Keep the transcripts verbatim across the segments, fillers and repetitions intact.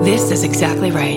This is exactly right.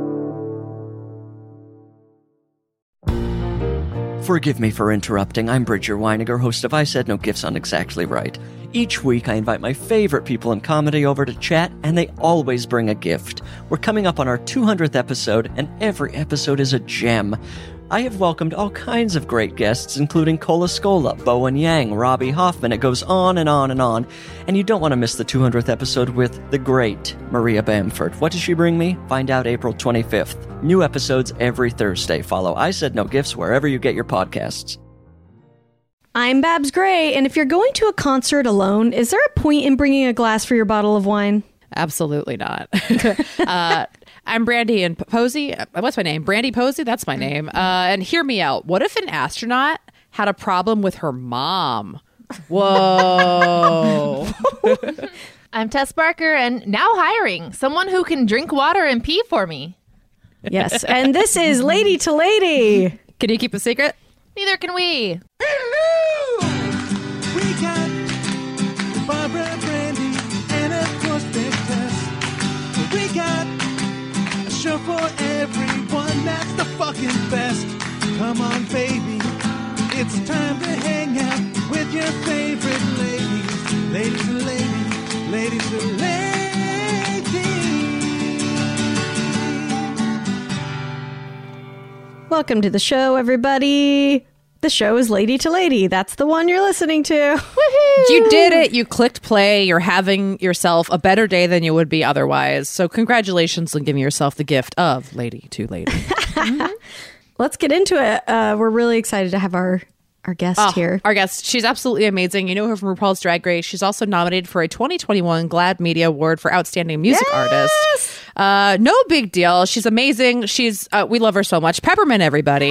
Forgive me for interrupting. I'm Bridger Weiniger, host of I Said No Gifts on Exactly Right. Each week, I invite my favorite people in comedy over to chat, and they always bring a gift. We're coming up on our two hundredth episode, and every episode is a gem. I have welcomed all kinds of great guests, including Cola Scola, Bowen Yang, Robbie Hoffman. It goes on and on and on. And you don't want to miss the two hundredth episode with the great Maria Bamford. What does she bring me? Find out April twenty-fifth. New episodes every Thursday. Follow I Said No Gifts wherever you get your podcasts. I'm Babs Gray, and if you're going to a concert alone, is there a point in bringing a glass for your bottle of wine? Absolutely not. uh, I'm Brandy and Posey. What's my name? Brandy Posey. That's my name. Uh, and hear me out. What if an astronaut had a problem with her mom? Whoa. I'm Tess Barker, and now hiring someone who can drink water and pee for me. Yes, and this is Lady to Lady. Can you keep a secret? Neither can we. Hello! We got Barbara, Brandy, and of course Big Tess. We got a show for everyone that's the fucking best. Come on, baby. It's time to hang out with your favorite ladies. Ladies to ladies, ladies to ladies. Welcome to the show, everybody. The show is Lady to Lady. That's the one you're listening to. Woohoo! You did it. You clicked play. You're having yourself a better day than you would be otherwise. So congratulations on giving yourself the gift of Lady to Lady. Mm-hmm. Let's get into it. Uh, we're really excited to have our, our guest oh, here. Our guest. She's absolutely amazing. You know her from RuPaul's Drag Race. She's also nominated for a twenty twenty-one GLAAD Media Award for Outstanding Music Yes! Artist. Uh, no big deal. She's amazing. She's uh, we love her so much. Peppermint, everybody.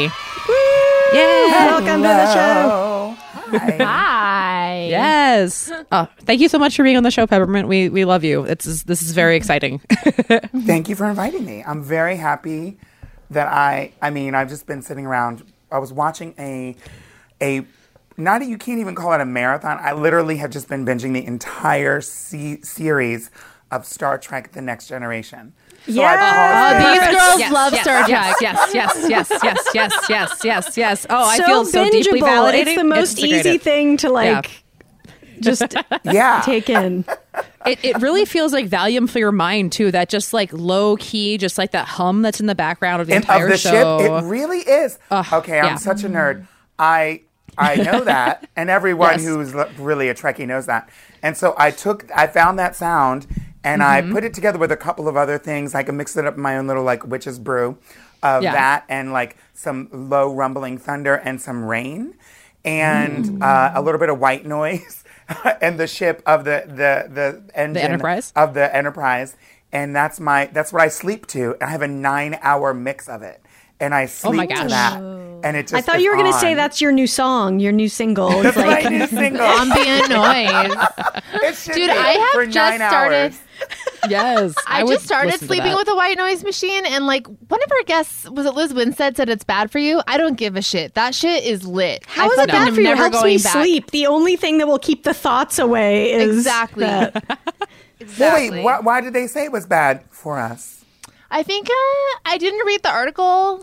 Yeah. Welcome to the show. Hi. Hi. Yes. Oh, thank you so much for being on the show, Peppermint. We we love you. It's this is very exciting. Thank you for inviting me. I'm very happy that I. I mean, I've just been sitting around. I was watching a a. Not a, you can't even call it a marathon. I literally have just been binging the entire se- series of Star Trek: The Next Generation. So Yes! I paused Oh, it. these girls Yes, love yes, Star Trek. Yes, yes, yes, yes, yes, yes, yes, yes, yes. Oh, I so feel so deeply bingeable. validated. It's the most integrated. easy thing to like just Yeah. take in. It, it really feels like Valium for your mind too. That just like low key, just like that hum that's in the background of the And entire of the show. ship, it really is. Ugh, okay, I'm yeah. such a nerd. I I know that, and everyone Yes. who's l- really a Trekkie knows that. And so I took, I found that sound, and Mm-hmm. I put it together with a couple of other things. I can mix it up in my own little like witch's brew of Yeah. that, and like some low rumbling thunder and some rain, and uh, a little bit of white noise, and the ship of the the the engine Enterprise? of the Enterprise, and that's my that's what I sleep to. And I have a nine hour mix of it, and I sleep Oh my to gosh. that. And it just I thought is you were going to on. say that's your new song, your new single. It's That's like my new single. Ambient noise. It should Dude, be I have for just nine started. hours. Yes, I, would just started listen to sleeping that. with a white noise machine, and like one of our guests, was it Liz Winstead, said it's bad for you. I don't give a shit. That shit is lit. How I is it fucking bad am for you? It never helps going me back. sleep. The only thing that will keep the thoughts away is Exactly. that. Well, Exactly. wait, why, why did they say it was bad for us? I think uh, I didn't read the article.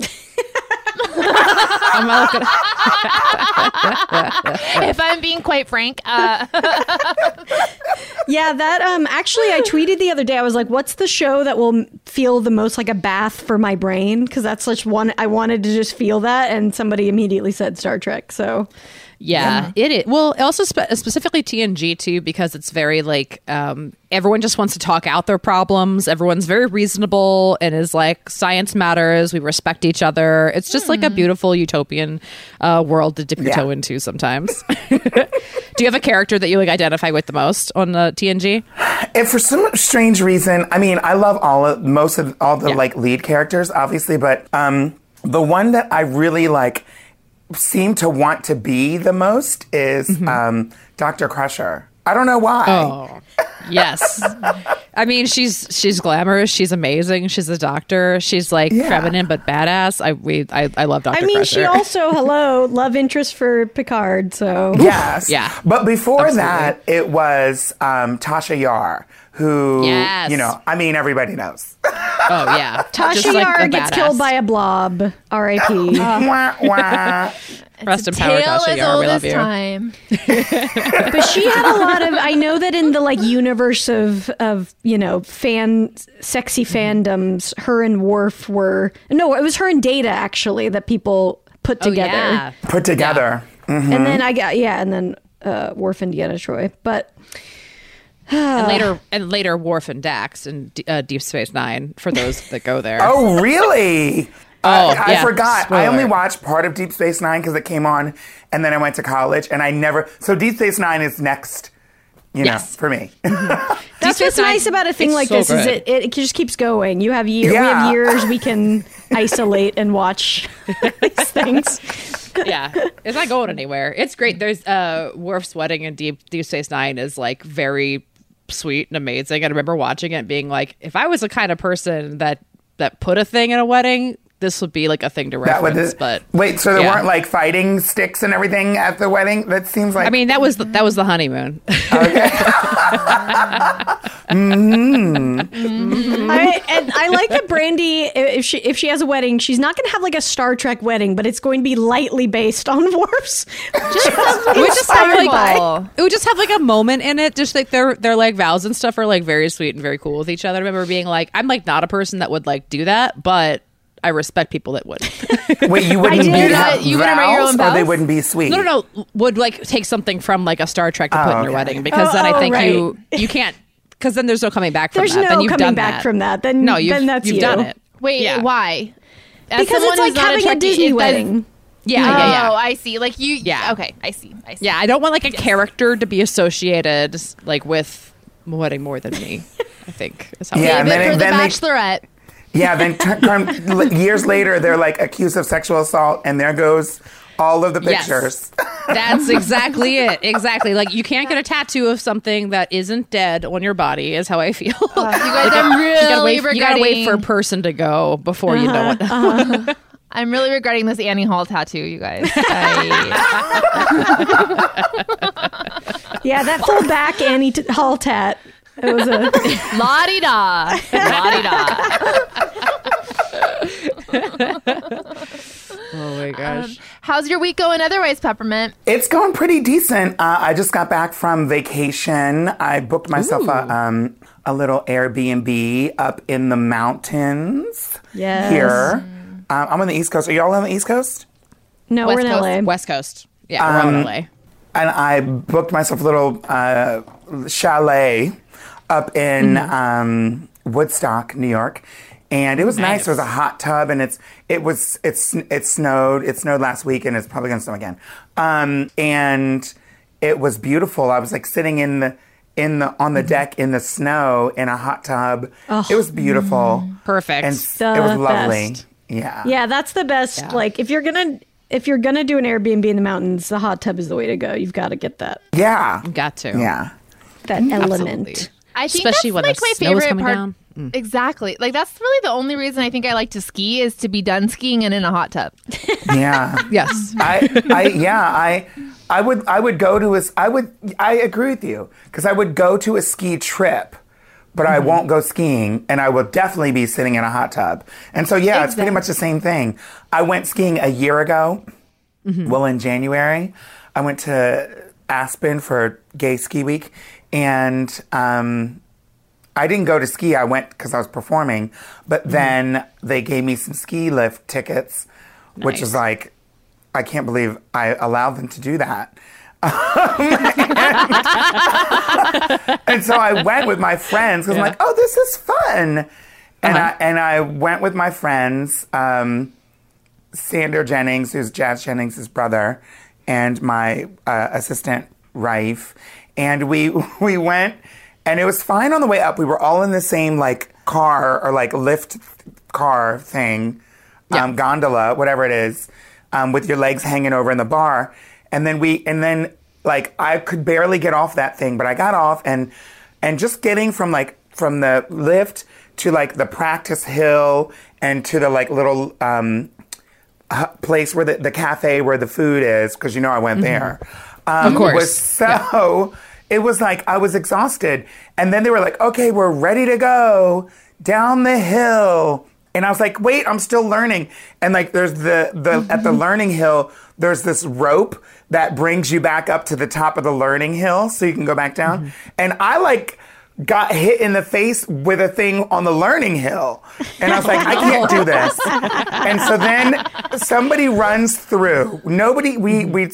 I'm not gonna- If I'm being quite frank, uh, Yeah, that um actually I tweeted the other day. I was like, what's the show that will feel the most like a bath for my brain? Because that's such one I wanted to just feel that, and somebody immediately said Star Trek. So Yeah, it is. Well, also spe- specifically T N G too, because it's very like um, everyone just wants to talk out their problems. Everyone's very reasonable and is like science matters. We respect each other. It's just like a beautiful utopian uh, world to dip your Yeah. toe into sometimes. Do you have a character that you like identify with the most on uh, T N G? And for some strange reason, I mean, I love all of most of all the Yeah. like lead characters, obviously, but um, the one that I really like seem to want to be the most is Mm-hmm. um, Doctor Crusher. I don't know why. Oh, yes. I mean, she's she's glamorous. She's amazing. She's a doctor. She's like Yeah. feminine but badass. I we I, I love Doctor I mean, Crusher. she also hello love interest for Picard. So Yes. Yeah. But before Absolutely. that, it was um, Tasha Yar, who, Yes. you know, I mean, everybody knows. Oh yeah, Tasha Just like Yar a gets badass. killed by a blob. R I P Wah, wah. Rest in power, Tale Tasha as Yar. old We love as you. time. But she had a lot of. I know that in the like universe of of you know fan sexy fandoms, her and Worf were no, it was her and Data actually that people put Oh, together. yeah. Put together. Mhm. And then I got yeah, and then uh, Worf and Deanna Troy, but. And later, and later, Worf and Dax in D- uh, Deep Space Nine. For those that go there. Oh, really? Oh, I, I yeah. forgot. I only Spoiler. watched part of Deep Space Nine because it came on, and then I went to college, and I never. So Deep Space Nine is next, you Yes. know, for me. That's Space what's Nine, nice about a thing it's like so this is good. it, it just keeps going. You have year, we Yeah. have years we can isolate and watch these things. Yeah, it's not going anywhere. It's great. There's uh, Worf's wedding in Deep Deep Space Nine is like very sweet and amazing. I remember watching it and being like, if I was the kind of person that that put a thing in a wedding, this would be like a thing to That reference. was but wait. So there yeah. weren't like fighting sticks and everything at the wedding. That seems like. I mean, that was the, that was the honeymoon. I, and I like that Brandy, if she if she has a wedding, she's not going to have like a Star Trek wedding, but it's going to be lightly based on Worf's. Just It would just have inspired by- like it would just have like a moment in it. Just like their their like vows and stuff are like very sweet and very cool with each other. I remember being like, I'm like not a person that would like do that, but I respect people that would. wait, you wouldn't did. be You're not- have you wouldn't write your vows, own or they vows? wouldn't be sweet. No, no, no. Would like take something from like a Star Trek to put Oh, in your okay. wedding because Oh, then I oh, think right. you you can't because then there's no coming back from There's that. no then you've coming done back that. from that. Then no, you've, then that's you've you. done it. Wait, Yeah. why? As Because someone it's like who's not having a Trekkie, Disney it does- wedding. Yeah, yeah, yeah. Oh, I see. Like you. Yeah. Okay, I see. I see. Yeah, I don't want like a character to be associated like with wedding more than me. I think is how. Yeah, I and Save it then- for the then they- Bachelorette. Yeah, then t- turn, years later, they're like accused of sexual assault, and there goes all of the Yes. pictures. That's exactly it. Exactly. Like you can't get a tattoo of something that isn't dead on your body. Is how I feel. You guys, I'm really you gotta wait. You gotta wait regretting. for a person to go before you know it. I'm really regretting this Annie Hall tattoo, you guys. I, Yeah, that full back Annie t- Hall tat. It was a la di da, la di da. Oh my gosh. How's your week going? Otherwise, Peppermint. It's going pretty decent. Uh, I just got back from vacation. I booked myself a, um, a little Airbnb up in the mountains Yes. here. Um, I'm on the East Coast. Are y'all on the East Coast? no, West we're in Coast, L A. West Coast. Yeah, we're Um, in L A. And I booked myself a little uh, chalet up in um, Woodstock, New York, and it was nice. Nice. There was a hot tub, and it's it was it's it snowed. It snowed last week, and it's probably going to snow again. Um, and it was beautiful. I was like sitting in the in the on the deck in the snow in a hot tub. It was beautiful, Perfect. and The it was lovely. best. Yeah, Yeah, that's the best. Yeah. Like if you're gonna if you're gonna do an Airbnb in the mountains, the hot tub is the way to go. You've got to get that yeah, Got to. yeah. that element. Absolutely. I think Especially that's when like the my snow is favorite coming part. down. Exactly. Like that's really the only reason I think I like to ski is to be done skiing and in a hot tub. yeah. Yes. I, I, yeah, I, I would, I would go to a, I would, I agree with you because I would go to a ski trip, but I won't go skiing, and I will definitely be sitting in a hot tub. And so, yeah, it's pretty much the same thing. I went skiing a year ago. Well, in January, I went to Aspen for Gay Ski Week, and um, I didn't go to ski. I went because I was performing, but then they gave me some ski lift tickets, which Nice. is like, I can't believe I allowed them to do that. And so I went with my friends because I'm like, oh, this is fun. And, Uh-huh. I, and I went with my friends, um, Sander Jennings, who's Jazz Jennings' brother, and my uh, assistant, Raif. And we we went, and it was fine on the way up. We were all in the same like car or like lift car thing, um, Yeah. gondola, whatever it is, um, with your legs hanging over in the bar. And then we, and then like I could barely get off that thing, but I got off, and and just getting from like from the lift to like the practice hill and to the like little um, h- place where the, the cafe where the food is, because you know I went there. Um, Of course. Was so it was like I was exhausted, and then they were like, "Okay, we're ready to go. down the hill. And I was like, wait, I'm still learning. And like, there's the, the at the learning hill, there's this rope that brings you back up to the top of the learning hill so you can go back down. Mm-hmm. And I like got hit in the face with a thing on the learning hill. And I was like, I can't do this. And so then somebody runs through. Nobody, we, we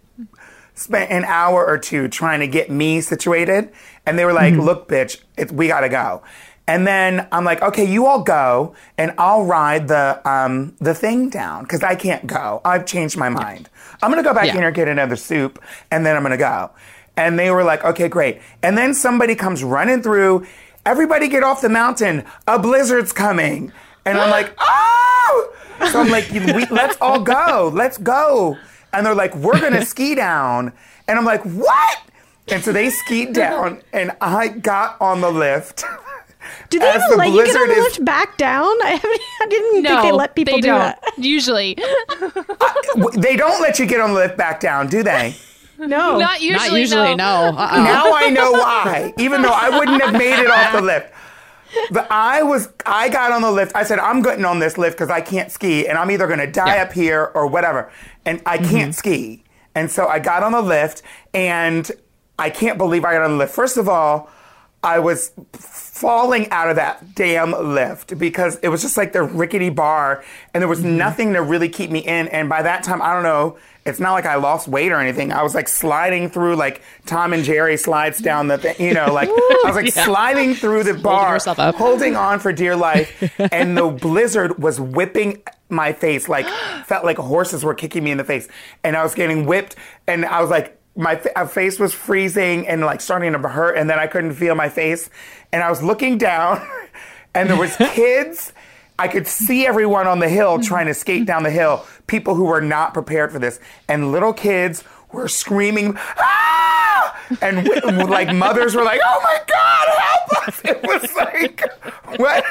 spent an hour or two trying to get me situated. And they were like, mm-hmm. look, bitch, it, we gotta go. And then I'm like, okay, you all go, and I'll ride the um, the thing down, because I can't go. I've changed my mind. I'm going to go back yeah. in here, get another soup, and then I'm going to go. And they were like, okay, great. And then somebody comes running through. Everybody get off the mountain. A blizzard's coming. And I'm like, oh! So I'm like, we, let's all go. Let's go. And they're like, we're going to ski down. And I'm like, what? And so they skied down, and I got on the lift. Do they even the let you get on the lift is, back down? I, haven't, I didn't no, think they let people they do don't, that. Usually. uh, they don't let you get on the lift back down, do they? No. Not usually, Not usually, no. no. Uh-uh. Now I know why. Even though I wouldn't have made it off the lift. But I was, I got on the lift. I said, I'm getting on this lift because I can't ski. And I'm either going to die yeah. up here or whatever. And I can't mm-hmm. ski. And so I got on the lift, and I can't believe I got on the lift. First of all, I was falling out of that damn lift because it was just like the rickety bar, and there was mm-hmm. nothing to really keep me in. And by that time, I don't know, it's not like I lost weight or anything. I was like sliding through like Tom and Jerry slides down the thing, you know, like I was like yeah. sliding through the bar, holding, holding on for dear life. And the blizzard was whipping my face, like felt like horses were kicking me in the face. And I was getting whipped, and I was like, my face was freezing and like starting to hurt, and then I couldn't feel my face. And I was looking down, and there was kids. I could see everyone on the hill trying to skate down the hill, people who were not prepared for this. And little kids were screaming, ah! And like mothers were like, oh my God, help us. It was like, what?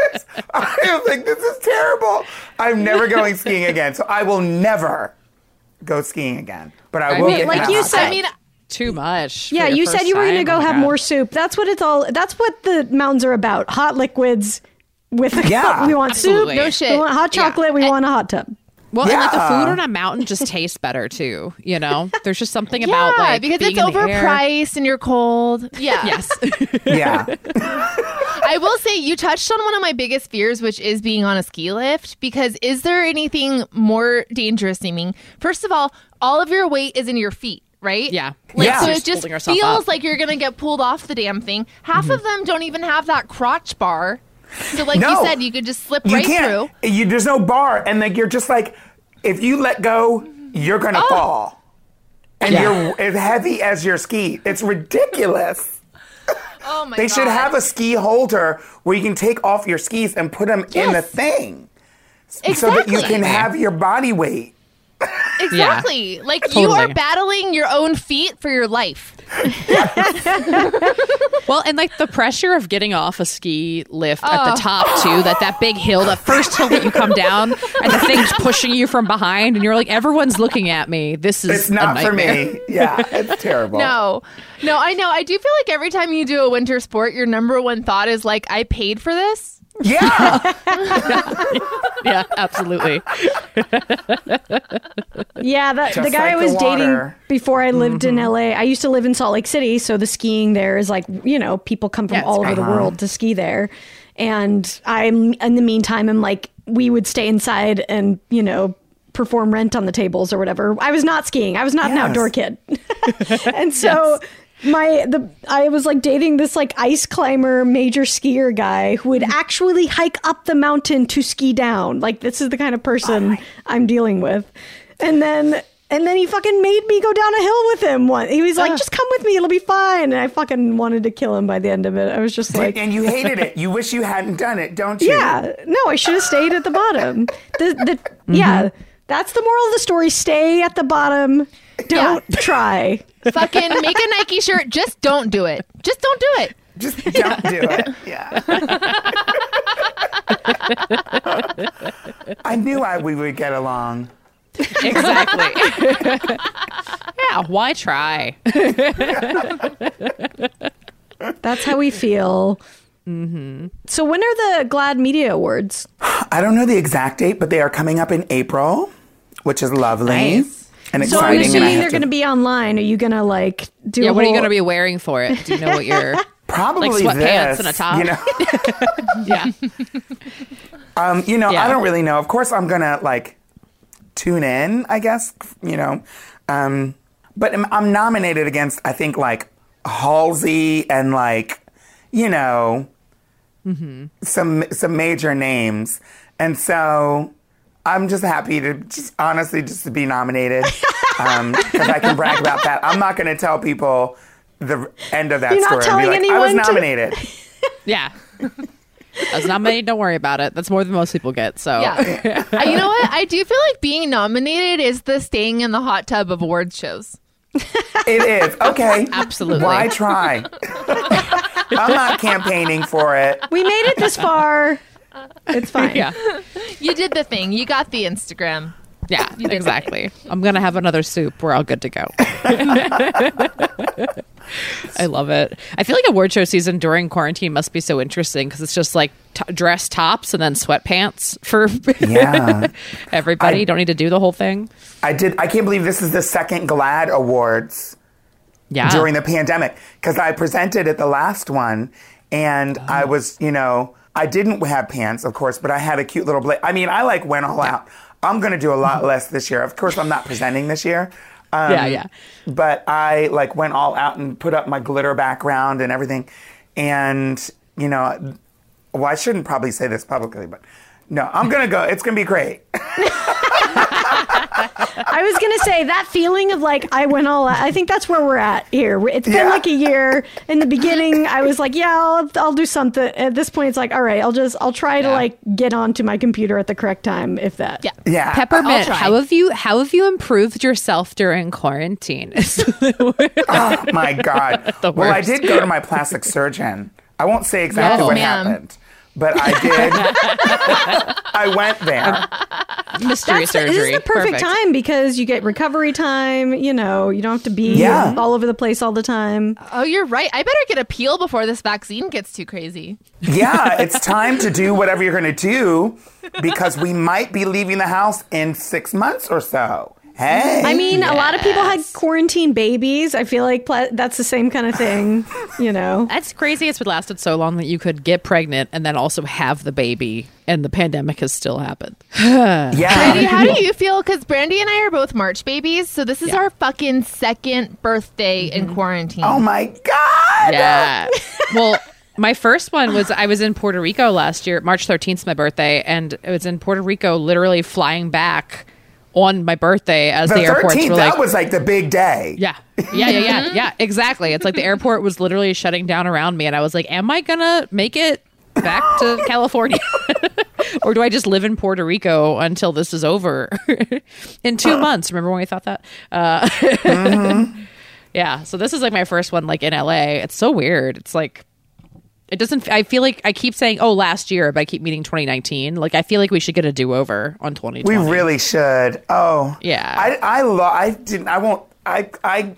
I was like, this is terrible. I'm never going skiing again. So I will never go skiing again. But I, I will mean, get like you said, I mean, too much. Yeah, you said you were going to go have more soup. That's what it's all. That's what the mountains are about. Hot liquids with a yeah, cup. We want absolutely. soup. No shit. We want hot chocolate. Yeah. We and, want a hot tub. Well, yeah. and like the food on a mountain just tastes better too. You know, there's just something about yeah, like because being it's in the overpriced air. and you're cold. Yeah. Yes. Yeah. I will say you touched on one of my biggest fears, which is being on a ski lift. Because is there anything more dangerous seeming? First of all, all of your weight is in your feet, right? Yeah. Like, yeah. So You're it just feels feels like you're gonna get pulled off the damn thing. Half mm-hmm. of them don't even have that crotch bar. So like no, you said, you could just slip you right can't. through. You, there's no bar, and like you're just like, if you let go, you're gonna oh. fall, and Yeah. you're as heavy as your ski. It's ridiculous. Oh my They God. should have a ski holder where you can take off your skis and put them Yes. in the thing, Exactly. so that you can have your body weight. Exactly. Yeah. Like Totally. you are battling your own feet for your life. Well, and like the pressure of getting off a ski lift at Oh. the top too, that that big hill, that first hill that you come down, and the thing's pushing you from behind, and you're like, everyone's looking at me. This is It's a not for nightmare. me. Yeah, it's terrible. No, no, I know. I do feel like every time you do a winter sport, your number one thought is like, I paid for this. Yeah. Yeah, absolutely. Yeah, that, Just the guy like I was the dating water. before I lived in L A, I used to live in Salt Lake City, so the skiing there is like, you know, people come from Yeah, it's all over great. the world to ski there. And I'm, in the meantime, I'm like, we would stay inside and, you know, perform Rent on the tables or whatever. I was not skiing. I was not an Yes. outdoor kid. And so... My the I was like dating this like ice climber major skier guy who would actually hike up the mountain to ski down. Like this is the kind of person I'm dealing with. And then and then he fucking made me go down a hill with him one. He was like, just come with me, it'll be fine. And I fucking wanted to kill him by the end of it. I was just like, And you hated it. You wish you hadn't done it, don't you? yeah, no, I should have stayed at the bottom. The the yeah, that's the moral of the story. Stay at the bottom. Don't try. Fucking make a Nike shirt. Just don't do it. Just don't do it. Just don't do it. Yeah. I knew I we would get along. Exactly. Yeah, why try? That's how we feel. Mm-hmm. So when are the GLAAD Media Awards? I don't know the exact date, but they are coming up in April, which is lovely Nice. and So I'm exciting. and I assuming have they're to- going to be online. Are you going to like do? Yeah, a what are you whole- going to be wearing for it? Do you know what you're Probably like sweatpants this, and a top? You know, Yeah. um, you know, Yeah. I don't really know. Of course, I'm gonna like tune in. I guess you know, um, but I'm, I'm nominated against I think like Halsey and like you know Mm-hmm. some some major names, and so I'm just happy to just honestly just to be nominated because I can brag about that. I'm not going to tell people the end of that You're not story. and be telling like, I was anyone to- nominated. Yeah. I was nominated. Don't worry about it. That's more than most people get. So Yeah. Uh, you know what? I do feel like being nominated is the staying in the hot tub of awards shows. It is okay. Absolutely. Why try? I'm not campaigning for it. We made it this far. It's fine. Yeah. You did the thing. You got the Instagram. Yeah, exactly. I'm going to have another soup. We're all good to go. I love it. I feel like award show season during quarantine must be so interesting because it's just like t- dress tops and then sweatpants for Yeah. everybody. I- you don't need to do the whole thing. I did. I can't believe this is the second GLAAD Awards Yeah. during the pandemic because I presented at the last one and Oh. I was, you know, I didn't have pants, of course, but I had a cute little bla I mean, I like went all out. I'm going to do a lot less this year. Of course, I'm not presenting this year. Um, Yeah, yeah. But I like went all out and put up my glitter background and everything. And, you know, well, I shouldn't probably say this publicly, but no, I'm going to go. It's going to be great. I was gonna say that feeling of like I went all out. I think that's where we're at here. It's been Yeah. like a year. In the beginning, I was like, yeah, I'll, I'll do something. At this point, it's like, all right, I'll just I'll try to Yeah. like get onto my computer at the correct time, if that. Yeah. Yeah. Peppermint, try. how have you how have you improved yourself during quarantine? Oh my God. The Well, I worst. did go to my plastic surgeon. I won't say exactly Yes, what ma'am. happened, but I did. I went there. Mystery That's the, surgery. this is the perfect, time because you get recovery time. You know, you don't have to be Yeah. all over the place all the time. Oh, you're right. I better get a peel before this vaccine gets too crazy. Yeah, it's time to do whatever you're going to do because we might be leaving the house in six months or so. Hey. I mean, a lot of people had quarantine babies. I feel like pla- that's the same kind of thing. You know. That's crazy. It's been lasted so long that you could get pregnant and then also have the baby, and the pandemic has still happened. yeah. Brandy, how do you feel? Because Brandy and I are both March babies, so this is Yeah. our fucking second birthday in quarantine. Oh my God. Yeah. Well, my first one was I was in Puerto Rico last year. March thirteenth is my birthday, and it was in Puerto Rico, literally flying back on my birthday as the, The airports thirteenth, were like, that was like the big day. yeah, yeah, yeah, yeah, yeah, exactly. It's like the airport was literally shutting down around me, and I was like, am I gonna make it back to California? Or do I just live in Puerto Rico until this is over in two months? Remember when we thought that? Uh, Mm-hmm. Yeah. So this is like my first one, like in L A. It's so weird. It's like, it doesn't, I feel like I keep saying, oh, last year, but I keep meaning twenty nineteen. Like, I feel like we should get a do over on twenty twenty. We really should. Oh. Yeah. I, I, lo- I didn't, I won't, I, I,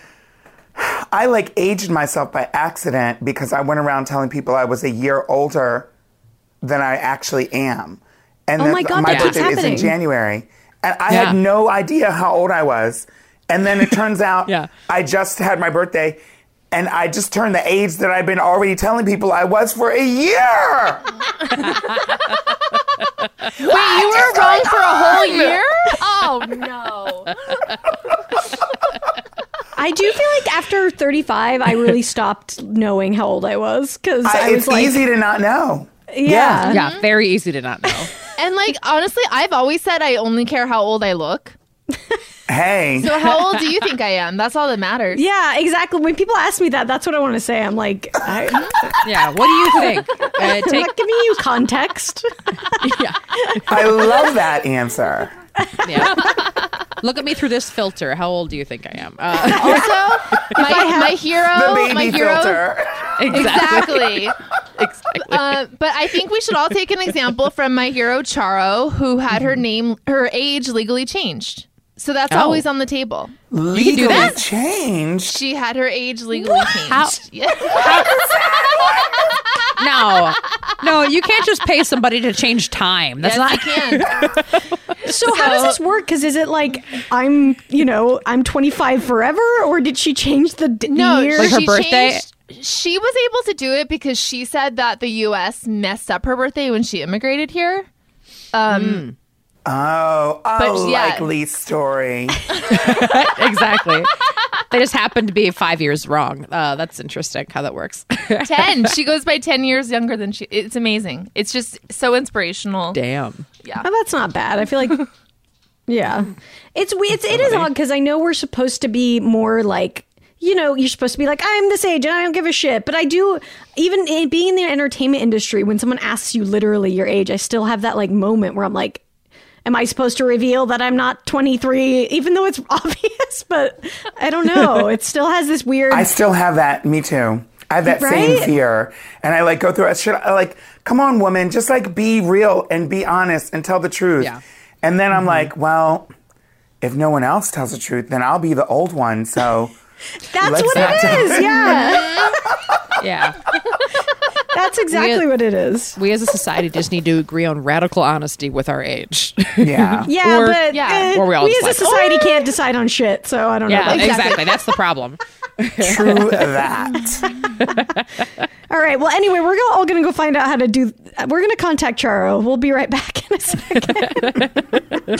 I like aged myself by accident because I went around telling people I was a year older than I actually am. And Oh that- my God, my that keeps birthday is in happening. January. And I Yeah. had no idea how old I was. And then it turns out Yeah. I just had my birthday and I just turned the age that I've been already telling people I was for a year. Wait, you were wrong for a whole year? Oh, no. I do feel like after thirty-five, I really stopped knowing how old I was because I, I, was it's like, easy to not know. yeah. Yeah. Very easy to not know. And, like, honestly, I've always said I only care how old I look. Hey. So how old do you think I am? That's all that matters. Yeah, exactly. When people ask me that, that's what I want to say. I'm like, I, Yeah. What do you think? Uh, I'm take, not giving you context. yeah. I love that answer. Yeah. Look at me through this filter. How old do you think I am? Uh, Also, my, my hero, The baby my hero, filter. exactly. exactly. Uh, but I think we should all take an example from my hero Charo, who had her name, her age legally changed. So that's Oh. always on the table. Legally do that? changed. She had her age legally changed. How- Yeah. No, no, you can't just pay somebody to change time. That's Yes, not. I can. So how does this work? Because is it like I'm, you know, I'm twenty-five forever, or did she change the d- No, year? Like her she birthday? changed- she was able to do it because she said that the U S messed up her birthday when she immigrated here. Um, Oh, oh, But, yeah. like Lee's story. Exactly. They just happen to be five years wrong. Uh, that's interesting how that works. ten. She goes by ten years younger than she. It's amazing. It's just so inspirational. Damn. Yeah. Oh, that's not bad. I feel like, yeah, it's we- it's it is odd because I know we're supposed to be more like. You know, you're supposed to be like, I'm this age and I don't give a shit. But I do, even in, being in the entertainment industry, when someone asks you literally your age, I still have that like moment where I'm like, am I supposed to reveal that I'm not twenty-three, even though it's obvious? But I don't know. It still has this weird. I still have that. Me too. I have that Right? same fear, and I like go through it. Should I like, come on, woman, just like be real and be honest and tell the truth. Yeah. And then I'm like, well, if no one else tells the truth, then I'll be the old one. So That's let's what not it tell- is. Yeah. Yeah. That's exactly We- what it is. We as a society just need to agree on radical honesty with our age. yeah. Yeah, Or- but yeah. eh, Or we all we just as a like, society can't decide on shit, so I don't know. Yeah, about that. exactly. That's the problem. True that. All right. Well, anyway, we're go- all going to go find out how to do. We're going to contact Charo. We'll be right back in a second.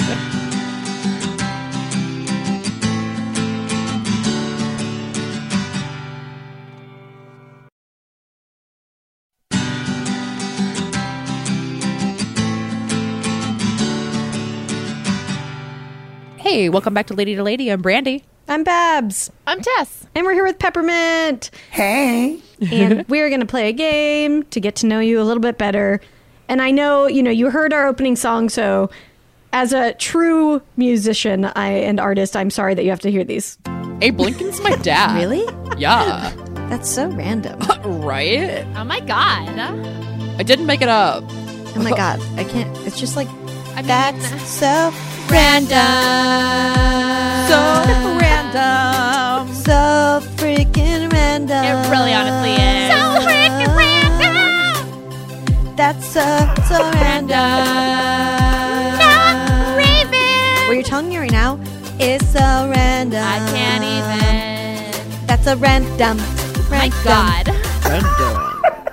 Hey, welcome back to Lady to Lady. I'm Brandy. I'm Babs, I'm Tess. and we're here with Peppermint, Hey. and we're going to play a game to get to know you a little bit better. And I know, you know, you heard our opening song, so as a true musician I and artist, I'm sorry that you have to hear these. Abe Lincoln's my dad. Really? Yeah. That's so random. Right? Oh my god. I didn't make it up. Oh my god, I can't. It's just like I mean, that's so random, So random. so freaking random. It really honestly is. So freaking random. That's so so random. Not Raven. What you're telling me right now is so random. I can't even. That's a random. My random. god.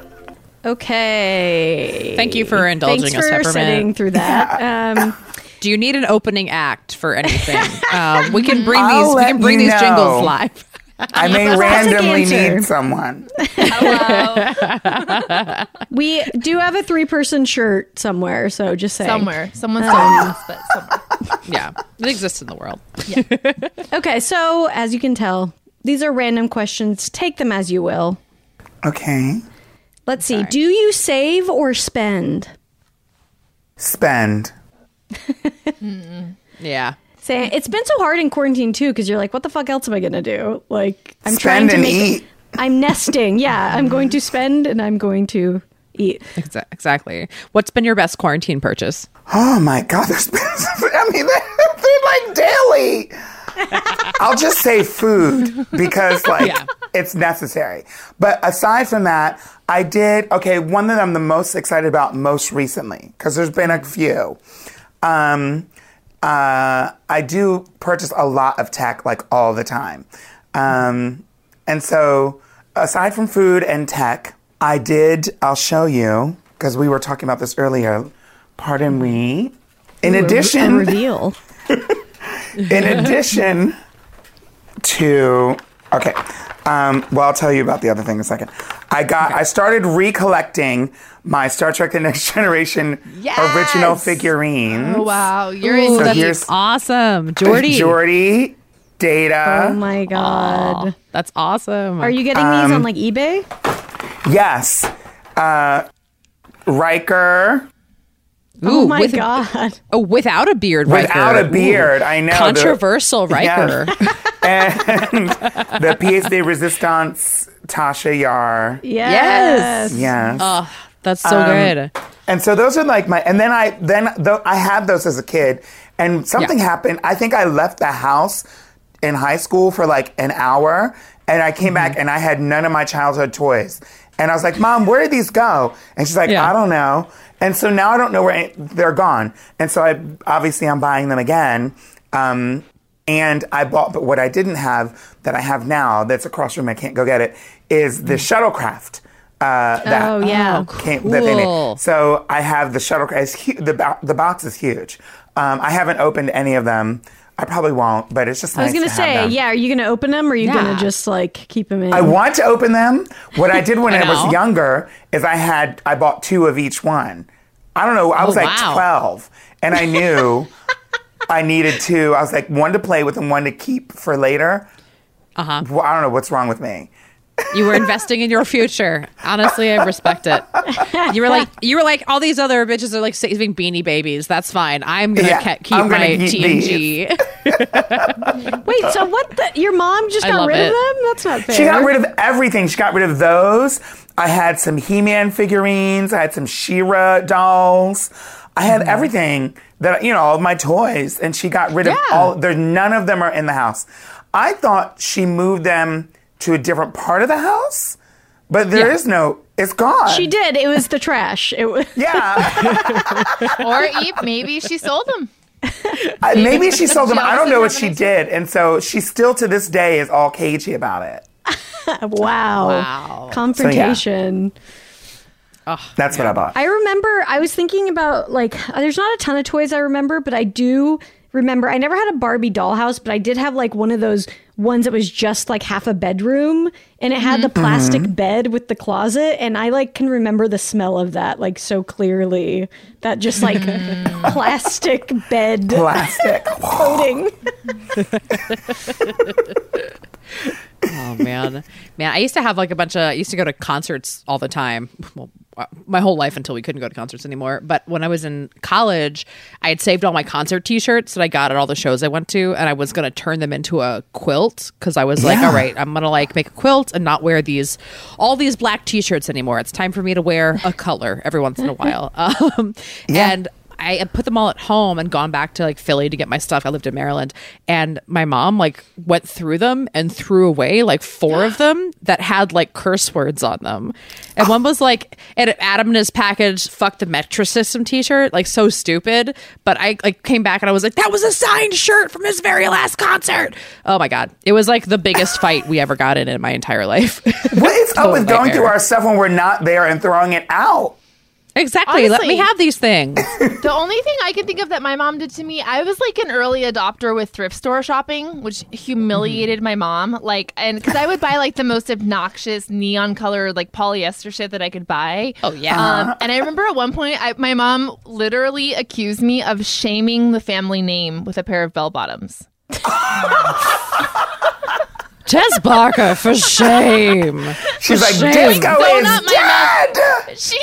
Okay. Thank you for indulging Thanks us, for Peppermint. sitting through that. Um, Do you need an opening act for anything? um, we can bring I'll these. We let can bring you these know. jingles live. I may Classic randomly answer. need someone. Hello. we do have a three-person shirt somewhere, so just saying. Somewhere. Someone's telling us, but somewhere. Yeah, it exists in the world. Okay, so as you can tell, these are random questions. Take them as you will. Okay. Let's see. Do you save or spend? Spend. Yeah. Say it's been so hard in quarantine too, because you're like, what the fuck else am I gonna do? Like, I'm Spend trying to and make. eat. I'm nesting. Yeah, I'm going to spend and I'm going to eat. Exa- Exactly. What's been your best quarantine purchase? Oh my God, there's been, I mean, they're, they're like daily. I'll just say food because, like, Yeah. it's necessary. But aside from that, I did, okay, one that I'm the most excited about most recently, because there's been a few. Um, uh, I do purchase a lot of tech, like, all the time. Um, and so, aside from food and tech, I did, I'll show you, because we were talking about this earlier. Pardon me. In A addition, reveal. in addition to, okay, um, well, I'll tell you about the other thing in a second. I got, I started recollecting my Star Trek: The Next Generation original figurines. Oh, wow. You're So in deep. here's Awesome, Jordy. Jordy, Data. Oh my god. Aw, that's awesome. Are you getting Um, these on like eBay? Yes. Uh, Riker. Oh Ooh, my with- god. Oh, without a beard, Without Riker. a beard, Ooh. I know. the- Controversial Riker. and the pièce de résistance, Tasha Yar. Yes. Yes. Oh, that's so Um, good. And so those are like my, and then I, then th- I had those as a kid, and something Yeah. happened. I think I left the house in high school for like an hour, and I came back and I had none of my childhood toys. And I was like, Mom, where did these go? And she's like, Yeah. I don't know. And so now I don't know where any- they're gone. And so I obviously I'm buying them again. Um, and I bought, but what I didn't have that I have now that's across the room, I can't go get it, is the shuttlecraft. Uh, that Oh, yeah. came, that they cool. made. So I have the shuttlecraft. It's hu- the, bo- the box is huge. Um, I haven't opened any of them. I probably won't, but it's just I nice was gonna to have say, them. yeah. Are you gonna open them, or are you Yeah. gonna just like keep them in? I want to open them. What I did when I I, was know. younger is I had I bought two of each one. I don't know. I was Oh, like wow. twelve, and I knew I needed two. I was like one to play with and one to keep for later. Uh huh. Well, I don't know what's wrong with me. You were investing in your future. Honestly, I respect it. You were like, you were like, all these other bitches are like saving Beanie Babies. That's fine. I'm gonna Yeah, ke- keep I'm gonna my keep T N G. Wait, so what? The, your mom just I got love rid it. of them? That's not fair. She got rid of everything. She got rid of those. I had some He-Man figurines. I had some She-Ra dolls. I had Mm-hmm. everything that, you know, all of my toys. And she got rid of Yeah. all, there's none of them are in the house. I thought she moved them to a different part of the house, but there Yeah. is no, it's gone. She did. It was the trash. It was. Yeah. Or e- maybe she sold them. I- Maybe she sold them. She I don't know what obviously she have an did. And so she still to this day is all cagey about it. Wow. Wow. Confrontation. That's what I bought. I remember I was thinking about like uh, there's not a ton of toys I remember, but I do remember I never had a Barbie dollhouse, but I did have like one of those ones that was just like half a bedroom and it had the plastic bed with the closet, and I like can remember the smell of that like so clearly. That just like plastic bed Plastic. coating. Oh man, man! I used to have like a bunch of. I used to go to concerts all the time. Well, uh, my whole life until we couldn't go to concerts anymore. But when I was in college, I had saved all my concert T-shirts that I got at all the shows I went to, and I was going to turn them into a quilt because I was like, Yeah. all right, I'm going to like make a quilt and not wear these all these black T-shirts anymore. It's time for me to wear a color every once in a while. Um, Yeah. And I had put them all at home and gone back to like Philly to get my stuff. I lived in Maryland, and my mom like went through them and threw away like four of them that had like curse words on them. And one was like, and Adam in his package, fuck the Metro System t-shirt, like so stupid. But I like came back and I was like, that was a signed shirt from his very last concert. Oh my God. It was like the biggest fight we ever got in in my entire life. What is up with going nightmare. through our stuff when we're not there and throwing it out? Exactly. Let me Honestly. have these things. The only thing I can think of that my mom did to me, I was like an early adopter with thrift store shopping, which humiliated my mom. Like, and because I would buy like the most obnoxious neon colored like polyester shit that I could buy. Oh, yeah. Um, and I remember at one point, I, my mom literally accused me of shaming the family name with a pair of bell bottoms. Tess Barker, for shame. She's like, shame. Disco Don't is up my dead! She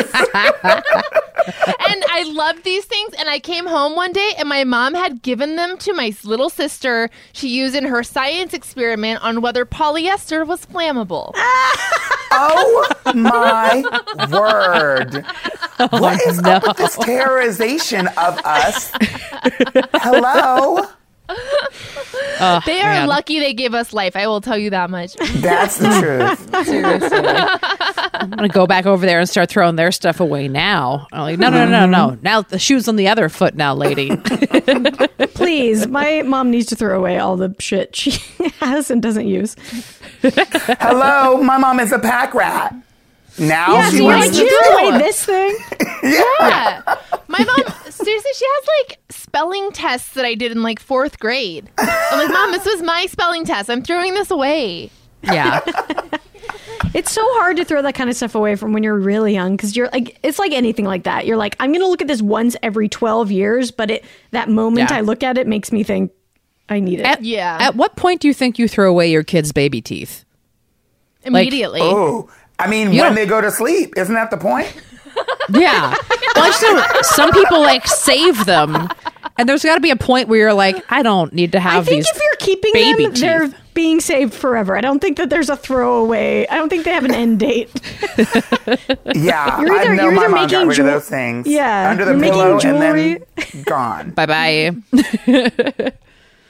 and I loved these things. And I came home one day and my mom had given them to my little sister. She used in her science experiment on whether polyester was flammable. Oh my word. What is up with this terrorization of us? Hello? They are man. lucky they give us life. I will tell you that much. That's the truth. Seriously. I'm going to go back over there and start throwing their stuff away now. I'm like, no, no, no, no, no. Now the shoe's on the other foot now, lady. Please, my mom needs to throw away all the shit she has and doesn't use. Hello? My mom is a pack rat. Now Yeah, she so you're wants like, to you do threw it. away this thing? Yeah. My mom, seriously, she has like spelling tests that I did in like fourth grade. I'm like, Mom, this was my spelling test. I'm throwing this away. Yeah. It's so hard to throw that kind of stuff away from when you're really young because you're like, it's like anything like that. You're like, I'm going to look at this once every twelve years, but it that moment Yeah. I look at it makes me think I need it. At, Yeah. At what point do you think you throw away your kids' baby teeth? Immediately. Oh, I mean, You when don't- they go to sleep. Isn't that the point? Yeah. Well, I just know some people like save them, and there's got to be a point where you're like, I don't need to I have think these. if you're keeping baby them, they're teeth. being saved forever. I don't think that there's a throwaway. I don't think they have an end date. Yeah. You're either- I know you're my either mom got making rid jewel- of those things. Yeah, Under the you're making pillow and jewelry. then gone. Bye bye.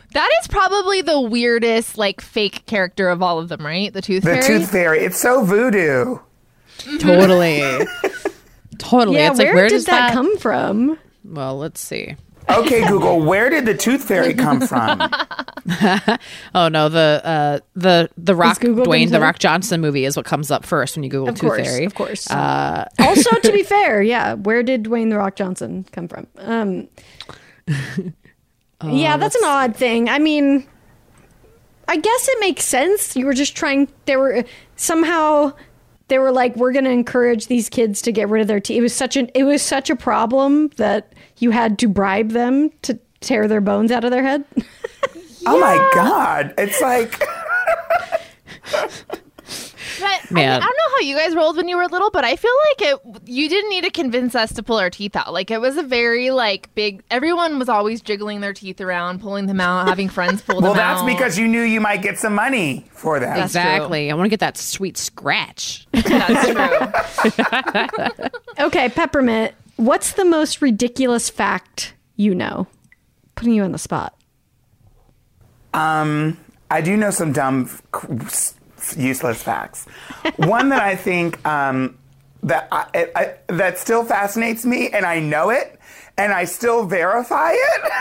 That is probably the weirdest, like, fake character of all of them, right? The Tooth The Fairy. Tooth Fairy. It's so voodoo. Totally. Totally. Yeah, it's like, where, where did does that, that come from? Well, let's see. Okay, Google, where did the Tooth Fairy come from? Oh no, the uh, the the Rock Google Dwayne comes the up? Rock Johnson movie is what comes up first when you Google Of Tooth course, Fairy. of course. Uh, Also, to be fair, yeah, where did Dwayne the Rock Johnson come from? Um, yeah, that's an odd thing. I mean, I guess it makes sense. You were just trying. They were somehow. They were like, we're going to encourage these kids to get rid of their teeth. It was such an. It was such a problem that you had to bribe them to tear their bones out of their head. Oh my God. It's like, But, I, mean, I Man. don't know how you guys rolled when you were little, but I feel like it. You didn't need to convince us to pull our teeth out. Like it was a very like big. Everyone was always jiggling their teeth around, pulling them out, having friends pull well, them that's out. because you knew you might get some money for that. That's true. exactly. I want to get that sweet scratch. That's true. Okay, Peppermint, what's the most ridiculous fact you know? Putting you on the spot. Um, I do know some dumb, f- useless facts. One that I think um, that I, it, I, that still fascinates me, and I know it, and I still verify it,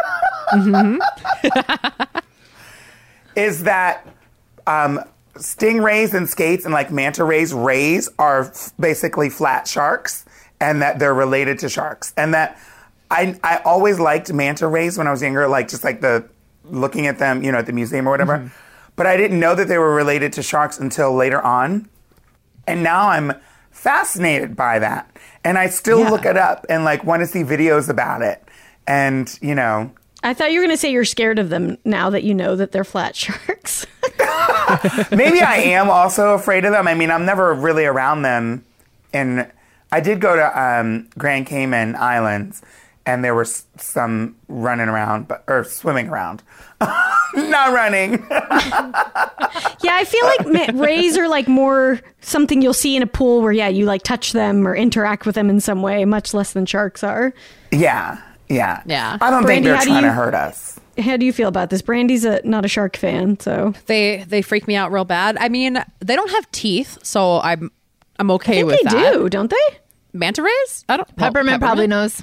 mm-hmm. is that um, stingrays and skates and like manta rays rays are f- basically flat sharks, and that they're related to sharks, and that I I always liked manta rays when I was younger, like just like the looking at them, you know, at the museum or whatever. Mm-hmm. But I didn't know that they were related to sharks until later on. And now I'm fascinated by that. And I still Yeah. look it up and like want to see videos about it. And, you know, I thought you were going to say you're scared of them now that you know that they're flat sharks. maybe I am also afraid of them. I mean, I'm never really around them. And I did go to um, Grand Cayman Islands, and there was some running around, but or swimming around. Not running. Yeah, I feel like ma- rays are like more something you'll see in a pool where, yeah, you like touch them or interact with them in some way, much less than sharks are. Yeah, yeah. Yeah. I don't Brandy, think they're how do trying you- to hurt us. How do you feel about this? Brandy's a, not a shark fan, so. They they freak me out real bad. I mean, they don't have teeth, so I'm I'm okay I think with they that. do, don't they? Manta rays? I don't. well, Peppermint probably knows.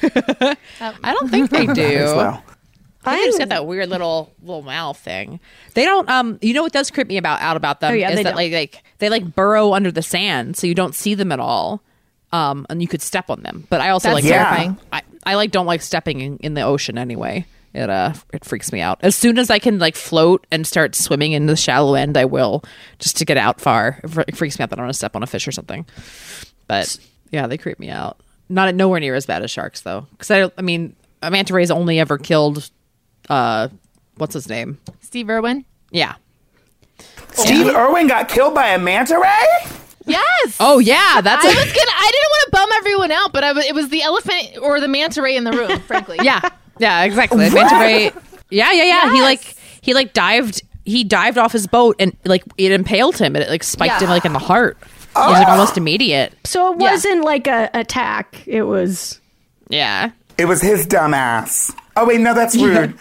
I don't think they do. As well. I think they just got that weird little little mouth thing. They don't. Um, you know what does creep me about out about them Oh, yeah, is they that don't. like like they like burrow under the sand, so you don't see them at all. Um, and you could step on them. But I also That's like Yeah. terrifying. I, I like don't like stepping in, in the ocean anyway. It uh it freaks me out. As soon as I can like float and start swimming in the shallow end, I will, just to get out far. It fr- it freaks me out that I want to step on a fish or something. But yeah, they creep me out. Not nowhere near as bad as sharks though, because I I mean a manta ray's only ever killed. Uh, what's his name? Steve Irwin. Yeah. Steve Irwin got killed by a manta ray? Yes. Oh yeah, that's I a- was gonna. I didn't want to bum everyone out, but I was, it was the elephant or the manta ray in the room. Frankly. yeah, yeah, exactly. Manta ray. Yeah, yeah, yeah. He Yes. like he like dived. He dived off his boat and like it impaled him and it like spiked Yeah. him like in the heart. It was like almost immediate. So it Yeah. wasn't like a attack. It was. Yeah. It was his dumb ass. Oh, wait, no, that's rude.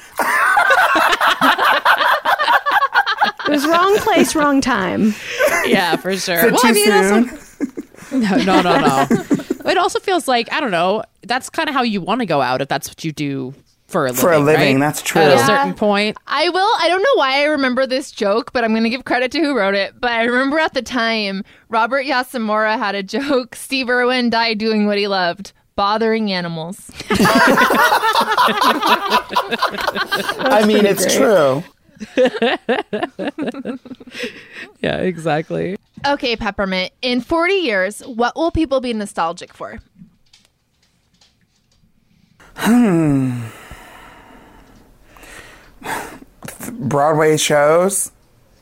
It was wrong place, wrong time. Yeah, for sure. Is it Well, too I mean, it soon? also, no, no, no, no. It also feels like I don't know. That's kind of how you want to go out if that's what you do for a living. For a living, right? that's true. At a Yeah. certain point. I will. I don't know why I remember this joke, but I'm going to give credit to who wrote it. But I remember at the time, Robert Yasamura had a joke. Steve Irwin died doing what he loved, bothering animals. I mean, it's true. Yeah, exactly. Okay, Peppermint. In forty years, what will people be nostalgic for? Broadway shows.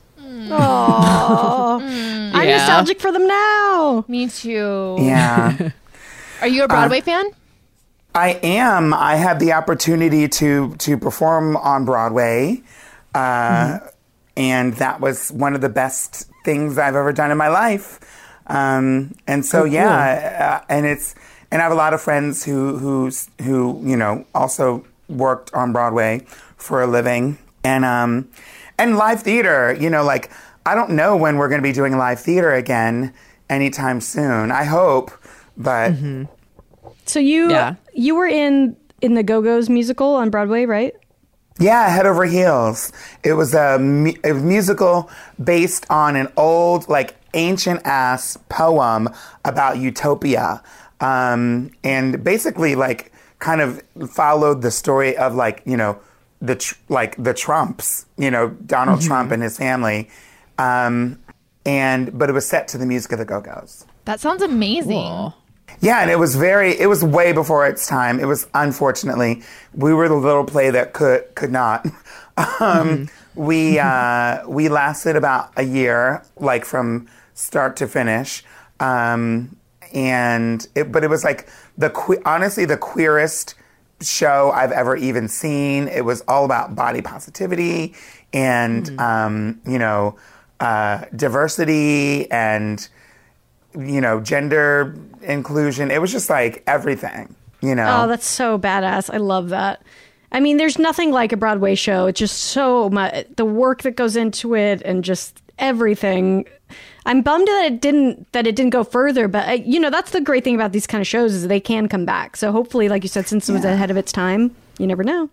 I'm Yeah. nostalgic for them now. Me too. Yeah. Are you a Uh, Broadway fan? I am. I had the opportunity to to perform on Broadway, uh, and that was one of the best things I've ever done in my life. Um, and so, yeah, uh, and it's and I have a lot of friends who who who you know also worked on Broadway for a living. And um, and live theater, you know, like I don't know when we're going to be doing live theater again anytime soon. I hope, but Mm-hmm. So you Yeah. you were in in the Go-Go's musical on Broadway, right? yeah, Head Over Heels. It was a, mu- a musical based on an old, like ancient ass poem about utopia, um, and basically like kind of followed the story of like you know the tr- like the Trumps, you know Donald Trump and his family, um, and but it was set to the music of the Go-Go's. That sounds amazing. Cool. Yeah, and it was very, it was way before its time. It was, unfortunately, we were the little play that could could not. um, we uh, we lasted about a year, like from start to finish, um, and it, but it was like the que- honestly the queerest show I've ever even seen. It was all about body positivity and um, you know uh, diversity and. you know, gender inclusion. It was just like everything, you know. Oh, that's so badass. I love that. I mean, there's nothing like a Broadway show. It's just so much, the work that goes into it and just everything. I'm bummed that it didn't that it didn't go further, but uh, you know, that's the great thing about these kind of shows is they can come back. So hopefully, like you said, since it was Yeah. ahead of its time, you never know.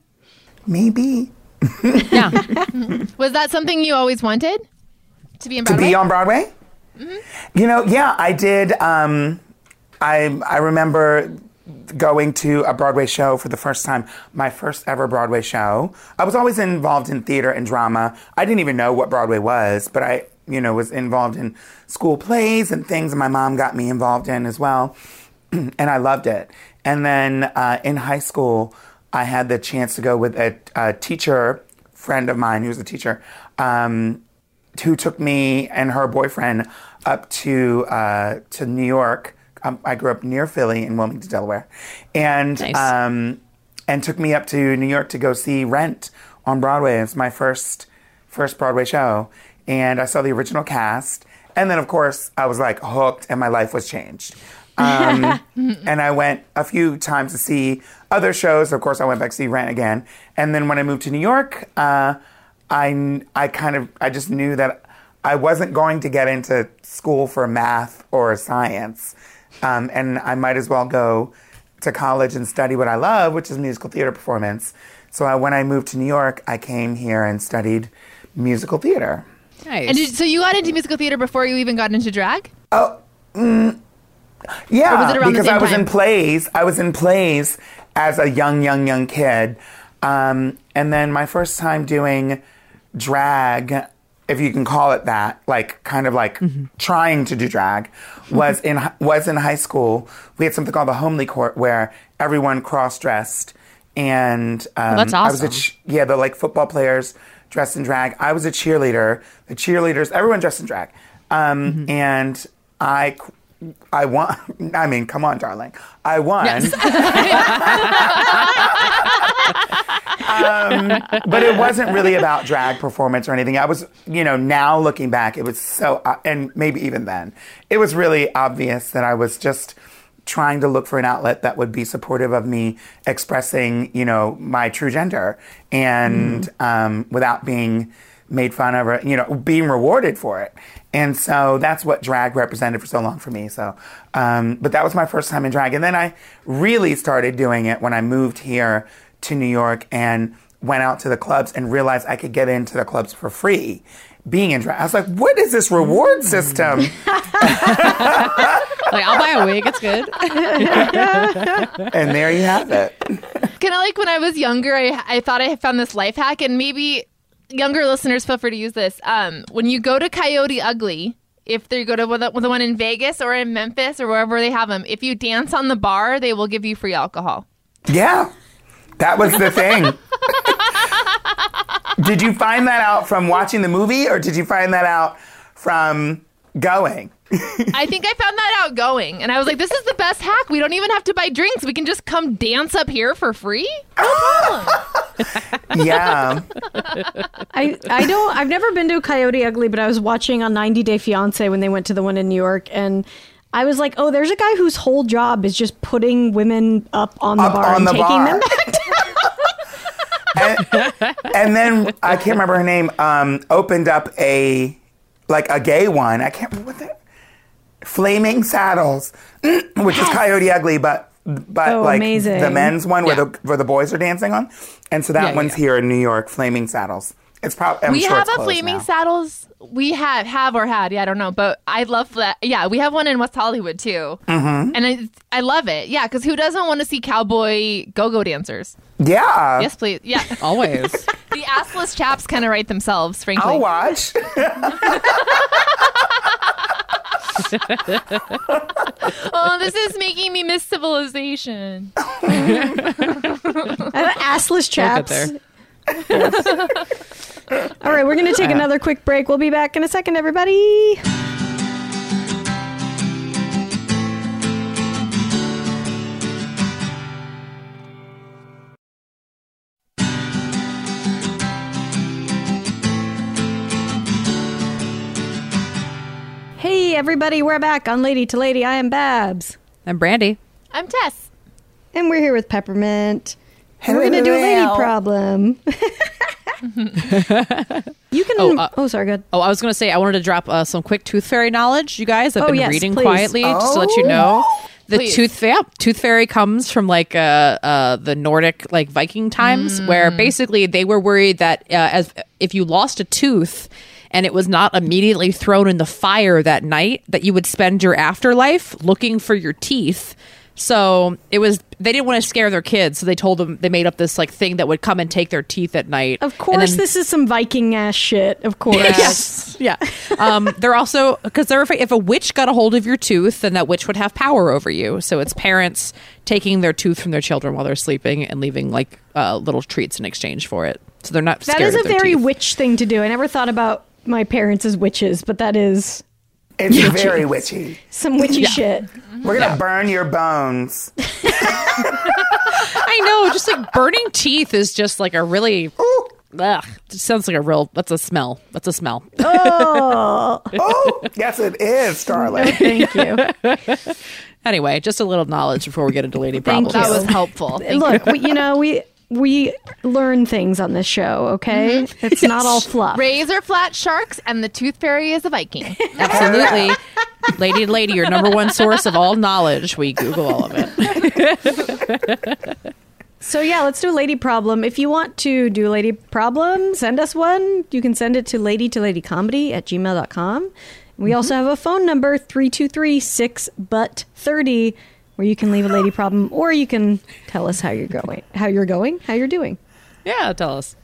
Maybe. Yeah. Was that something you always wanted? To be in To Broadway? be on Broadway? You know, yeah, I did. Um, I I remember going to a Broadway show for the first time, my first ever Broadway show. I was always involved in theater and drama. I didn't even know what Broadway was, but I, you know, was involved in school plays and things my mom got me involved in as well. And I loved it. And then uh, in high school, I had the chance to go with a, a teacher friend of mine who was a teacher, um, who took me and her boyfriend up to uh, to New York. Um, I grew up near Philly in Wilmington, Delaware, and Nice. um, and took me up to New York to go see Rent on Broadway. It's my first first Broadway show, and I saw the original cast, and then of course I was like hooked, and my life was changed. Um, and I went a few times to see other shows. Of course, I went back to see Rent again, and then when I moved to New York. Uh, I, I kind of, I just knew that I wasn't going to get into school for math or science. Um, and I might as well go to college and study what I love, which is musical theater performance. So I, when I moved to New York, I came here and studied musical theater. Nice. And did, so you got into musical theater before you even got into drag? Yeah, Or was it around the because same I was time? in plays. I was in plays as a young, young, young kid. Um, and then my first time doing drag, if you can call it that, like kind of like trying to do drag, was in was in high school. We had something called the Homely Court where everyone cross dressed, and um, that's I was a awesome. ch- yeah, the like football players dressed in drag. I was a cheerleader. The cheerleaders, everyone dressed in drag, um, and I. I won. I mean, come on, darling. I won. um, but it wasn't really about drag performance or anything. I was, you know, now looking back, it was so, uh, and maybe even then, it was really obvious that I was just trying to look for an outlet that would be supportive of me expressing, you know, my true gender and um, without being made fun of or, you know, being rewarded for it. And so that's what drag represented for so long for me. So, um, but that was my first time in drag. And then I really started doing it when I moved here to New York and went out to the clubs and realized I could get into the clubs for free being in drag. I was like, what is this reward system? Like, I'll buy a wig. It's good. And there you have it. Kind of like when I was younger, I, I thought I had found this life hack, and maybe younger listeners feel free to use this. Um, when you go to Coyote Ugly, if they go to the, the one in Vegas or in Memphis or wherever they have them, if you dance on the bar, they will give you free alcohol. Yeah, that was the thing. Did you find that out from watching the movie or did you find that out from going? I think I found that out going, and I was like, this is the best hack. We don't even have to buy drinks. We can just come dance up here for free. No problem. Yeah. I, I don't I've never been to Coyote Ugly, but I was watching on ninety Day Fiancé when they went to the one in New York, and I was like, oh, there's a guy whose whole job is just putting women up on the Up bar on and the taking bar. them back down. and, and then I can't remember her name. Um, opened up a like a gay one. I can't remember what that. Flaming Saddles, which is Coyote Ugly, but but Oh, like amazing. the men's one where Yeah. the where the boys are dancing on, and so that Yeah, yeah, one's yeah. here in New York. Flaming Saddles. It's probably we sure have it's a closed Flaming now. Saddles. We have have or had. Yeah, I don't know, but I love that. Yeah, we have one in West Hollywood too, mm-hmm. and I I love it. Yeah, because who doesn't want to see cowboy go-go dancers? Yeah, Yes, please. Yeah, Always. the assless chaps kind of write themselves, frankly. I'll watch. Oh, this is making me miss civilization. Uh, assless chaps. there. All right, we're going to take another quick break. We'll be back in a second, everybody. Hey, everybody, we're back on Lady to Lady. I am Babs. I'm Brandy. I'm Tess. And we're here with Peppermint. And we're going to do a lady Hello. problem. You can. Oh, Oh, uh, sorry, good. Oh, I was going to say, I wanted to drop uh, some quick Tooth Fairy knowledge, you guys. I've Oh, been yes, reading please. quietly just to let you Oh. know. The Please. tooth, yeah, tooth fairy comes from like uh, uh, the Nordic like Viking times, where basically they were worried that uh, as if you lost a tooth and it was not immediately thrown in the fire that night, that you would spend your afterlife looking for your teeth. So it was they didn't want to scare their kids, so they told them they made up this like thing that would come and take their teeth at night. Of And course, then- this is some Viking ass shit. Of course. Yes. Yeah. Um, they're also because they're afraid if a witch got a hold of your tooth, then that witch would have power over you. So it's parents taking their tooth from their children while they're sleeping and leaving like uh, little treats in exchange for it. So they're not. That scared is of a their very teeth. witch thing to do. I never thought about my parents as witches, but that is It's very witchy. some witchy shit. We're gonna burn your bones. I know. Just like burning teeth is just like a really. Ugh, it sounds like a real. That's a smell. That's a smell. Oh, Oh, yes, it is, Starlight. thank you. Anyway, just a little knowledge before we get into lady Thank problems. you. That was helpful. Look, we, you know, we we learn things on this show, okay? Mm-hmm. It's not all fluff. Razor flat sharks and the tooth fairy is a Viking. Absolutely. Lady to lady, your number one source of all knowledge. We Google all of it. So yeah, let's do a lady problem. If you want to do a lady problem, send us one. You can send it to lady to lady comedy at gmail dot com. We Mm-hmm. also have a phone number, three two three, six but thirty, where you can leave a lady problem, or you can tell us how you're going, how you're going, how you're doing. Yeah, tell us.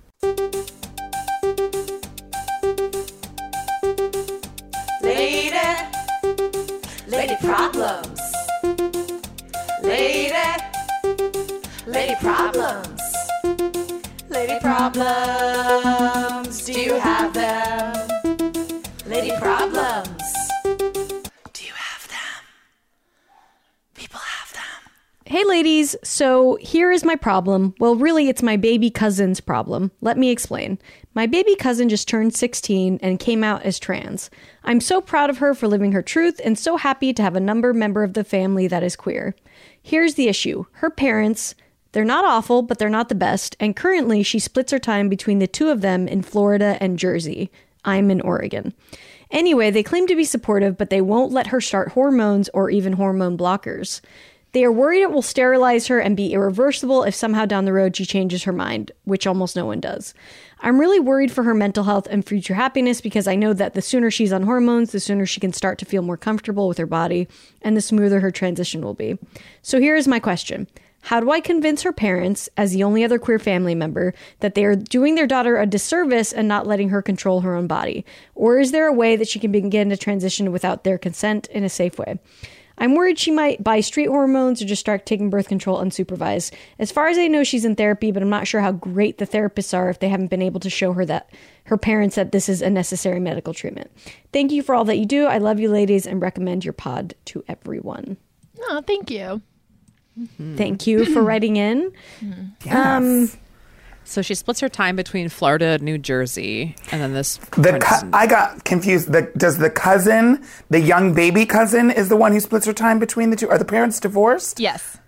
Lady, lady problems. Lady, lady problems. Lady problems. Do you have them? Lady problems. Do you have them? People have them. Hey ladies, so here is my problem. Well, really, it's my baby cousin's problem. Let me explain. My baby cousin just turned sixteen and came out as trans. I'm so proud of her for living her truth and so happy to have a number member of the family that is queer. Here's the issue. Her parents, they're not awful, but they're not the best, and currently she splits her time between the two of them in Florida and Jersey. I'm in Oregon. Anyway, they claim to be supportive, but they won't let her start hormones or even hormone blockers. They are worried it will sterilize her and be irreversible if somehow down the road she changes her mind, which almost no one does. I'm really worried for her mental health and future happiness because I know that the sooner she's on hormones, the sooner she can start to feel more comfortable with her body, and the smoother her transition will be. So here is my question. How do I convince her parents, as the only other queer family member, that they are doing their daughter a disservice and not letting her control her own body? Or is there a way that she can begin to transition without their consent in a safe way? I'm worried she might buy street hormones or just start taking birth control unsupervised. As far as I know, she's in therapy, but I'm not sure how great the therapists are if they haven't been able to show her that her parents that this is a necessary medical treatment. Thank you for all that you do. I love you ladies and recommend your pod to everyone. Oh, thank you. Thank you for writing in. Yes. Um, So she splits her time between Florida and New Jersey, and then this. The prince- cu- I got confused. The, does the cousin, the young baby cousin, is the one who splits her time between the two? Are the parents divorced? Yes.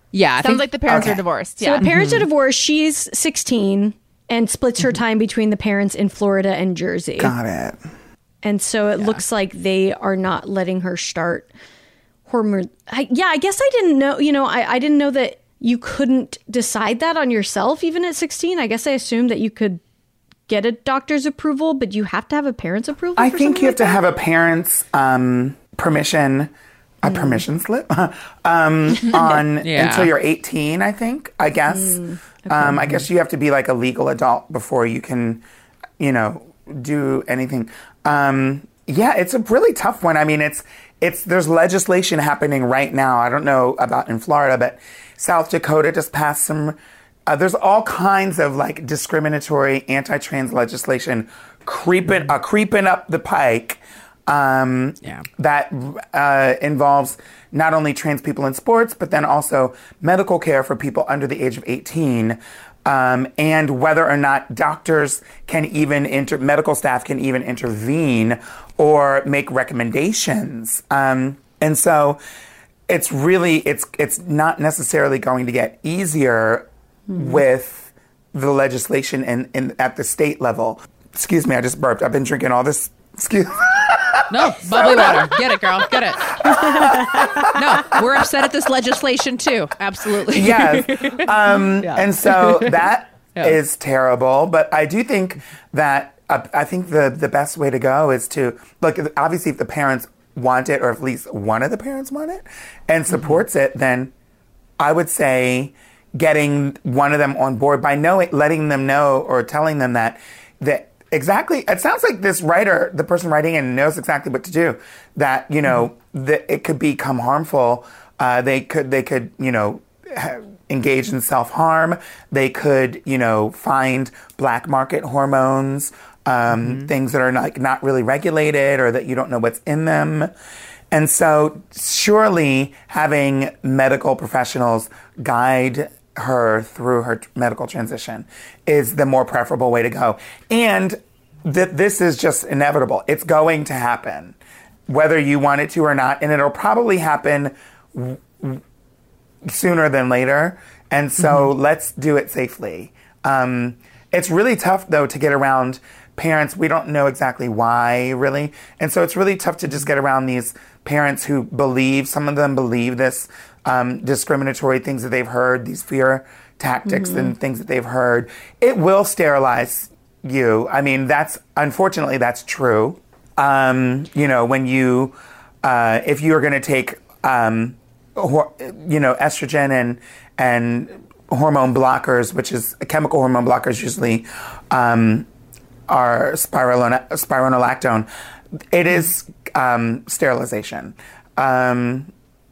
Yeah, I Sounds think- like the parents Okay. are divorced. So Yeah. the parents are divorced. She's sixteen and splits her time between the parents in Florida and Jersey. Got it. And so it looks like they are not letting her start hormone. I, yeah, I guess I didn't know, you know, I, I didn't know that you couldn't decide that on yourself even at sixteen. I guess I assumed that you could get a doctor's approval, but you have to have a parent's approval. I for think something you have like to that? have a parent's um, permission, a permission slip um, on Yeah. until you're eighteen, I think, I guess. Um, I guess you have to be like a legal adult before you can, you know, do anything. Um, yeah, it's a really tough one. I mean, it's it's there's legislation happening right now. I don't know about in Florida, but South Dakota just passed some. Uh, there's all kinds of like discriminatory anti-trans legislation creeping uh, creeping up the pike. Um, Yeah. that uh, involves not only trans people in sports, but then also medical care for people under the age of eighteen, um, and whether or not doctors can even inter- medical staff can even intervene or make recommendations. Um, and so it's really it's it's not necessarily going to get easier with the legislation in, in at the state level. Excuse me, I just burped. I've been drinking all this. Excuse. No, bubbly water. Get it, girl. Get it. No, we're upset at this legislation too. Absolutely. Yes. Um, And so that is Yeah. terrible. But I do think that uh, I think the, the best way to go is to look, obviously, if the parents want it, or at least one of the parents want it and supports it, then I would say getting one of them on board by knowing, letting them know or telling them that, that exactly, it sounds like this writer, the person writing it, knows exactly what to do. That, you know, that it could become harmful. Uh, they could, they could, you know, ha- engage in self-harm. They could, you know, find black market hormones, um, things that are not, like, not really regulated or that you don't know what's in them. And so surely having medical professionals guide her through her t- medical transition is the more preferable way to go. And that this is just inevitable. It's going to happen, whether you want it to or not. And it'll probably happen w- w- sooner than later. And so let's do it safely. Um, it's really tough, though, to get around parents. We don't know exactly why, really. And so it's really tough to just get around these parents who believe, some of them believe this um, discriminatory things that they've heard, these fear tactics and things that they've heard. It will sterilize you. I mean, that's, unfortunately, that's true. Um, you know, when you, uh, if you're going to take, um, hor- you know, estrogen and, and hormone blockers, which is chemical hormone blockers usually, um, are spirulina- spironolactone, it is um, sterilization. Um,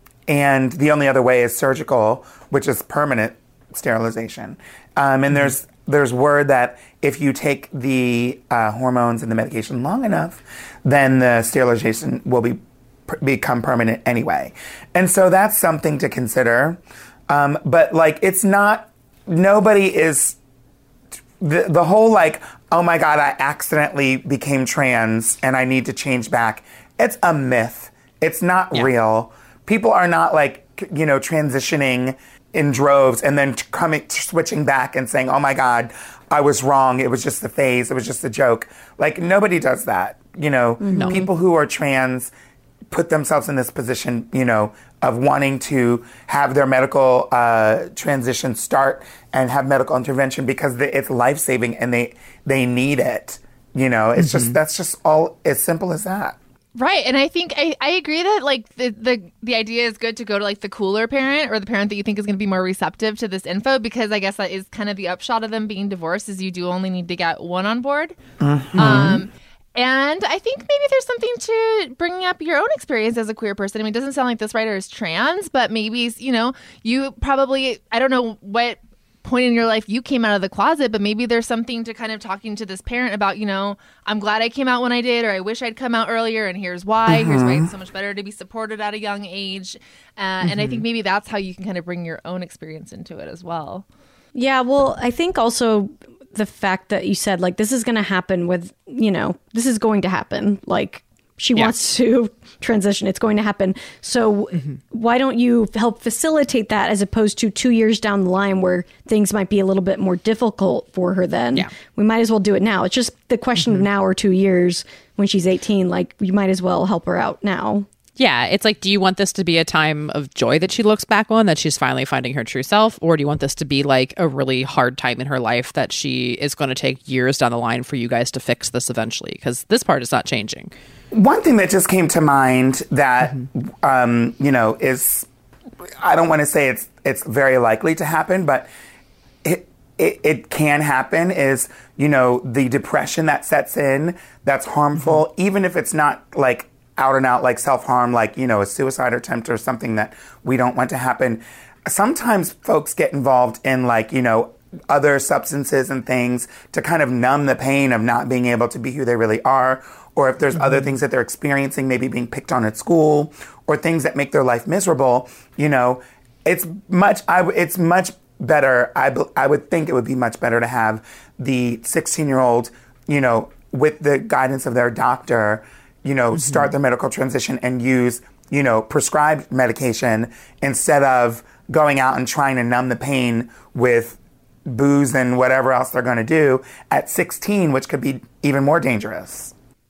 and the only other way is surgical, which is permanent sterilization. Um, and there's there's word that if you take the uh, hormones and the medication long enough, then the sterilization will be become permanent anyway. And so that's something to consider. Um, but like, it's not, nobody is, the, the whole like, oh my God, I accidentally became trans and I need to change back. It's a myth. It's not Yeah. real. People are not like, you know, transitioning in droves and then t- coming, t- switching back and saying, oh my God, I was wrong. It was just a phase. It was just a joke. Like, nobody does that. You know, people who are trans put themselves in this position, you know, of wanting to have their medical uh, transition start and have medical intervention because they, it's life-saving and they they need it. You know, it's just, that's just all, as simple as that. Right. And I think I, I agree that like the, the the idea is good to go to like the cooler parent or the parent that you think is going to be more receptive to this info, because I guess that is kind of the upshot of them being divorced is you do only need to get one on board. Um, and I think maybe there's something to bringing up your own experience as a queer person. I mean, it doesn't sound like this writer is trans, but maybe, you know, you probably, I don't know what point in your life you came out of the closet, but maybe there's something to kind of talking to this parent about, you know, I'm glad I came out when I did, or I wish I'd come out earlier, and here's why. Here's why it's so much better to be supported at a young age. Uh, And I think maybe that's how you can kind of bring your own experience into it as well. Yeah, well, I think also the fact that you said, like, this is going to happen with, you know, this is going to happen. Like, she Yeah. wants to transition. It's going to happen. So Mm-hmm. why don't you help facilitate that as opposed to two years down the line where things might be a little bit more difficult for her then? Yeah. We might as well do it now. It's just the question Mm-hmm. of now or two years when she's eighteen. Like, you might as well help her out now. Yeah, it's like, do you want this to be a time of joy that she looks back on, that she's finally finding her true self? Or do you want this to be like a really hard time in her life that she is going to take years down the line for you guys to fix this eventually? Because this part is not changing. One thing that just came to mind that, Mm-hmm. um, you know, is, I don't want to say it's it's very likely to happen, but it, it it can happen is, you know, the depression that sets in that's harmful, Mm-hmm. even if it's not like out and out like self-harm, like, you know, a suicide attempt or something that we don't want to happen. Sometimes folks get involved in like, you know, other substances and things to kind of numb the pain of not being able to be who they really are. Or if there's Mm-hmm. other things that they're experiencing, maybe being picked on at school or things that make their life miserable, you know, it's much, I, w- it's much better. I, b- I would think it would be much better to have the sixteen year old, you know, with the guidance of their doctor, you know, Mm-hmm. start their medical transition and use, you know, prescribed medication instead of going out and trying to numb the pain with booze and whatever else they're going to do at sixteen, which could be even more dangerous.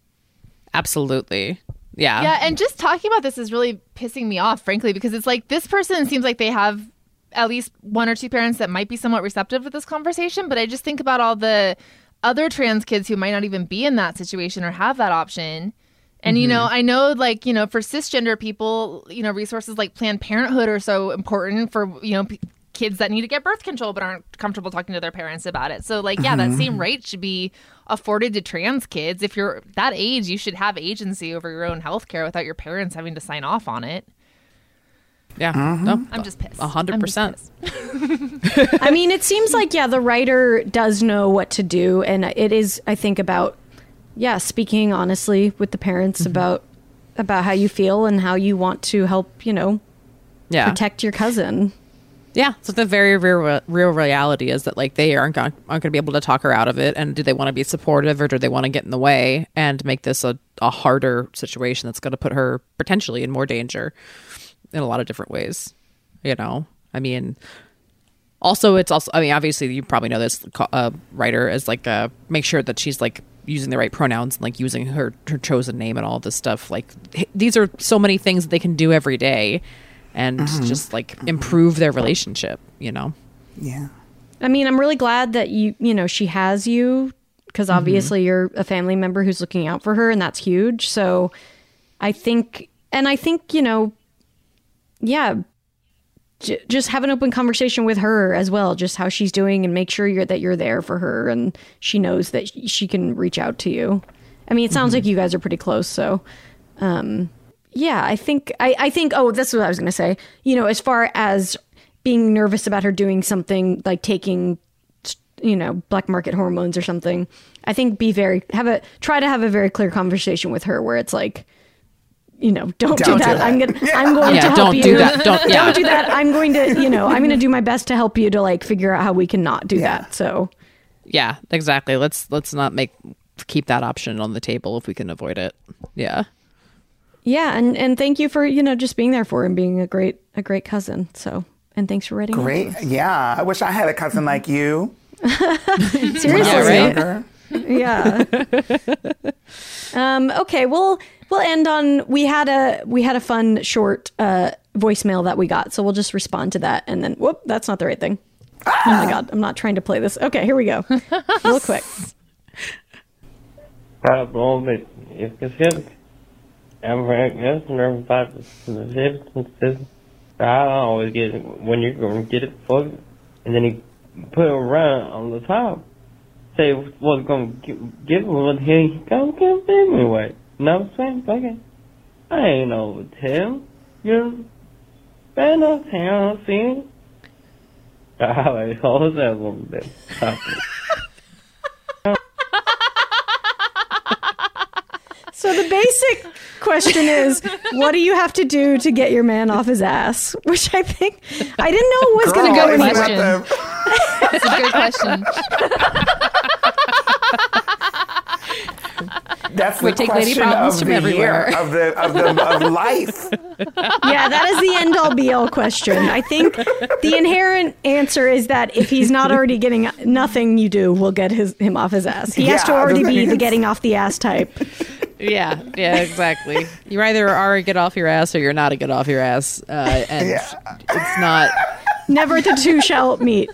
Absolutely. Yeah. Yeah, and just talking about this is really pissing me off, frankly, because it's like this person seems like they have at least one or two parents that might be somewhat receptive to this conversation, but I just think about all the other trans kids who might not even be in that situation or have that option. And, you know, I know, like, you know, for cisgender people, you know, resources like Planned Parenthood are so important for, you know, p- kids that need to get birth control but aren't comfortable talking to their parents about it. So, like, yeah, that same right should be afforded to trans kids. If you're that age, you should have agency over your own health care without your parents having to sign off on it. Yeah. No, I'm just pissed. A hundred I'm just percent. pissed. I mean, it seems like, yeah, the writer does know what to do. And it is, I think, about, yeah, speaking honestly with the parents Mm-hmm. about about how you feel and how you want to help, you know, Yeah. protect your cousin. Yeah. So the very real, real reality is that like they aren't going, aren't going to be able to talk her out of it. And do they want to be supportive or do they want to get in the way and make this a, a harder situation that's going to put her potentially in more danger in a lot of different ways? You know, I mean, also it's also, I mean, obviously you probably know this uh, writer is like, uh, make sure that she's like using the right pronouns and like using her, her chosen name and all this stuff. Like h- these are so many things that they can do every day and just like improve their relationship, you know? Yeah. I mean, I'm really glad that you, you know, she has you because obviously you're a family member who's looking out for her and that's huge. So I think, and I think, you know, yeah, j- just have an open conversation with her as well, just how she's doing and make sure you're, that you're there for her and she knows that sh- she can reach out to you. I mean, it sounds like you guys are pretty close. So, um, yeah, I think, I, I think, oh, that's what I was going to say. You know, as far as being nervous about her doing something like taking, you know, black market hormones or something, I think be very, have a, try to have a very clear conversation with her where it's like, you know, don't, Don't do that. do that. I'm gonna, Yeah. I'm going Yeah, to help don't you. do that. Don't- yeah. don't do that. I'm going to, you know, I'm going to do my best to help you to like figure out how we can not do Yeah. that. So, Yeah, exactly. Let's, let's not make, keep that option on the table if we can avoid it. Yeah. yeah, and and thank you for, you know, just being there for her and being a great a great cousin. So, and thanks for writing. Great. Yeah. I wish I had a cousin like you. when I Seriously, was right? younger. yeah. um, okay, well, we'll end on we had a we had a fun short uh, voicemail that we got, so we'll just respond to that, and then whoop, that's not the right thing. Oh my god, I'm not trying to play this. Okay, here we go, real quick. Problem is specific. I'm very concerned about the specifics. I always get it when you're going to get it for it, and then he put it around on the top. Say what's going to give it what he going to give it anyway. You know what I'm saying? Okay. I ain't over tell. You're bad enough town, see? I like, hold that a little bit. So the basic question is, what do you have to do to get your man off his ass? Which I think I didn't know it was going to Girl, go isn't anywhere. that That's a good question. the- That's We the take lady question problems of from the everywhere. year, of the of the of life. Yeah, that is the end all be all question. I think the inherent answer is that if he's not already getting nothing you do will get his him off his ass. He has to Yeah, already the be thing the is- getting off the ass type. Yeah, yeah, exactly. You either are a get off your ass or you're not a get off your ass, uh, and Yeah. it's not. Never the two shall meet.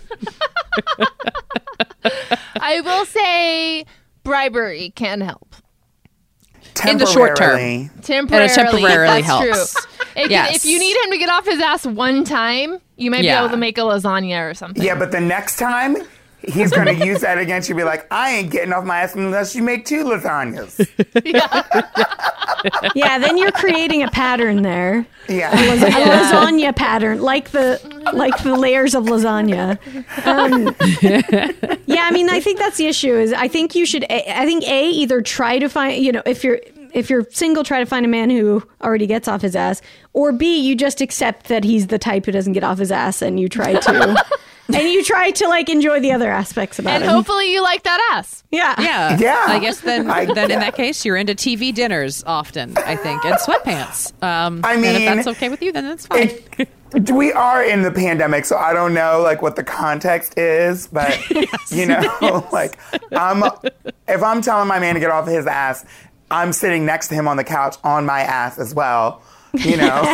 I will say bribery can help. In the short term. Temporarily. Temporarily, And it temporarily that's helps. true. It can- Yes. If you need him to get off his ass one time, you might Yeah. be able to make a lasagna or something. Yeah, but the next time he's going to use that against you. Be like, I ain't getting off my ass unless you make two lasagnas. Yeah, then you're creating a pattern there. Yeah. A lasagna pattern, like the like the layers of lasagna. Um, yeah, I mean, I think that's the issue. Is I think you should. I think a either try to find, you know, if you're if you're single, try to find a man who already gets off his ass, or b you just accept that he's the type who doesn't get off his ass, and you try to. And you try to like enjoy the other aspects about And him. hopefully you like that ass. Yeah. Yeah, Yeah. I guess then, I- then yeah. in that case, you're into T V dinners often. I think, and sweatpants. Um, I and mean, if that's okay with you, then that's fine. It, we are in the pandemic, so I don't know like what the context is, but you know, like I'm if I'm telling my man to get off his ass, I'm sitting next to him on the couch on my ass as well. You know.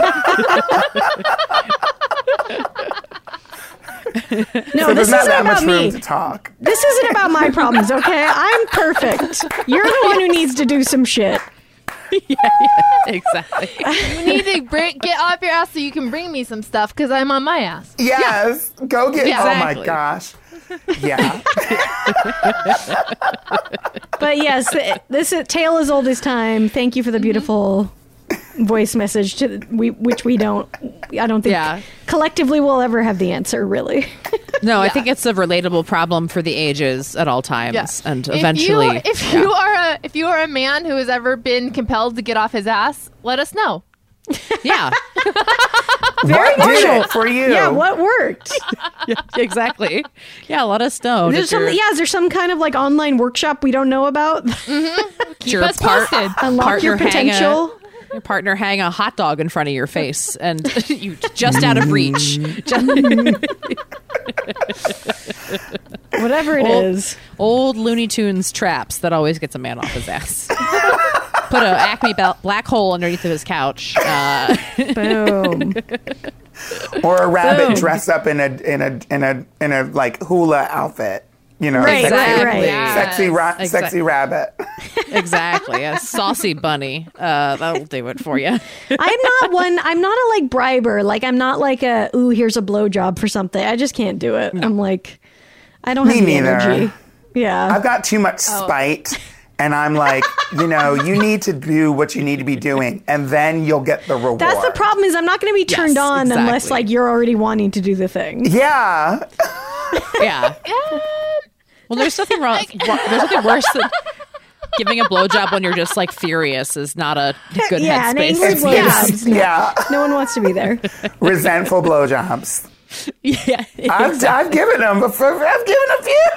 No, So this there's not isn't that much about room me. to talk. This isn't about my problems, okay? I'm perfect. You're the one who needs to do some shit. Exactly. You need to bring, get off your ass so you can bring me some stuff because I'm on my ass. Yes, go get. Yeah. Oh my Exactly. gosh. Yeah. But yes, this is, tale as old as time. Thank you for the beautiful voice message to we, which we don't. I don't think Yeah. collectively we'll ever have the answer. Really. No, I think it's a relatable problem for the ages at all times, Yes. and eventually, if you, if yeah. you are a if you are a man who has ever been compelled to get off his ass, let us know. yeah, What did natural. it for you? Yeah. What worked? exactly. Yeah, let us know. There's if some. you're- Yeah. Is there some kind of like online workshop we don't know about? Keep your us part- posted. Unlock your partner hang a- potential. Your partner hang a hot dog in front of your face, and you just out of reach. Just, Whatever it Old- is. old Looney Tunes traps that always gets a man off his ass. Put a Acme bel- black hole underneath of his couch. Uh, Boom. Or a rabbit Boom. dressed up in a in a in a in a like hula outfit. You know, Right, sexy, right, right. sexy, ra- Yes. sexy rabbit. exactly, a saucy bunny. Uh, that'll do it for you. I'm not one. I'm not a like briber. Like I'm not like a ooh, here's a blowjob for something. I just can't do it. I'm like, I don't Me have the neither. energy. Yeah. I've got too much spite, and I'm like, you know, you need to do what you need to be doing, and then you'll get the reward. That's the problem. Is I'm not going to be turned Yes, on unless exactly. like you're already wanting to do the thing. Yeah. Yeah. Well, there's nothing wrong. There's nothing worse than giving a blowjob when you're just like furious is not a good Yeah, and headspace. angry It's, blowjobs. it's, yeah. No one wants to be there. Resentful blowjobs. Yeah. I've, I've given them before. I've given a few.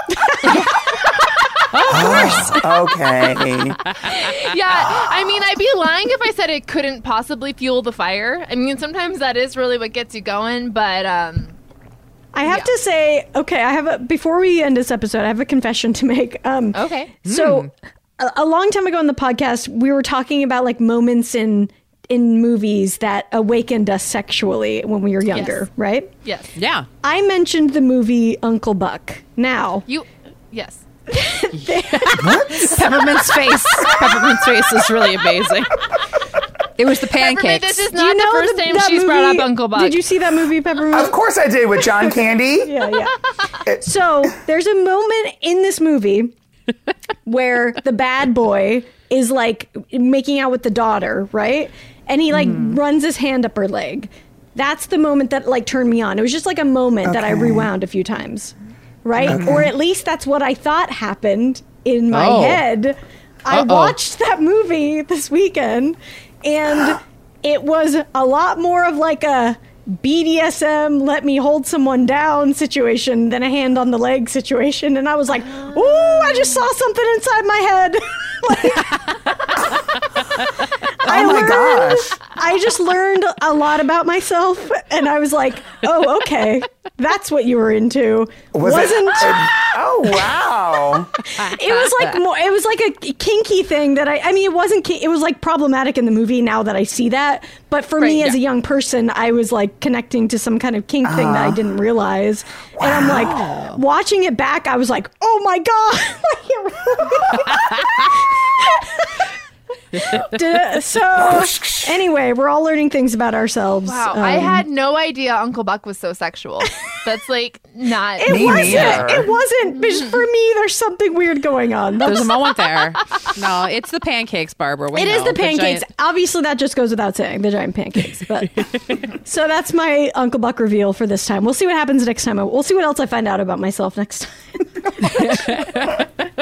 Oh, okay. Yeah, I mean, I'd be lying if I said it couldn't possibly fuel the fire. I mean, sometimes that is really what gets you going, but um, I have Yeah. to say, okay, I have a before we end this episode, I have a confession to make. Um, okay. So a, a long time ago in the podcast, we were talking about like moments in in movies that awakened us sexually when we were younger, Yes. right? Yes. Yeah. I mentioned the movie Uncle Buck. Now, You, yes. Peppermint's face. Peppermint's face is really amazing. It was the Peppermint, pancakes. this is do you not the know first the- time that she's brought movie- up Uncle Buck. Did you see that movie, Peppermint? Of course I did with John Candy. Yeah, yeah. So there's a moment in this movie where the bad boy is like making out with the daughter, right? And he like runs his hand up her leg. That's the moment that like turned me on. It was just like a moment that I Okay. rewound a few times, right? Or at least that's what I thought happened in my Oh. head. I Uh-oh. watched that movie this weekend, and it was a lot more of like a B D S M, let me hold someone down situation than a hand on the leg situation. And I was like, ooh, I just saw something inside my head. I Oh my learned- gosh. I just learned a lot about myself, and I was like, "Oh, okay, that's what you were into." Was Wasn't it? it- Oh wow. it was like more, it was like a kinky thing that I I mean it wasn't ki- it was like problematic in the movie now that I see that, but for me Right, as yeah. a young person I was like connecting to some kind of kink thing that I didn't realize, and I'm like watching it back I was like, oh my god. Duh, so anyway, we're all learning things about ourselves. Wow, Um, I had no idea Uncle Buck was so sexual. That's like not. it Me wasn't neither. it wasn't but for me there's something weird going on. There's That's- a moment there. No, it's the pancakes, Barbara. We It is know. the pancakes. giant- Obviously, that just goes without saying, the giant pancakes. But so that's my Uncle Buck reveal for this time. We'll see what happens next time. We'll see what else I find out about myself next time.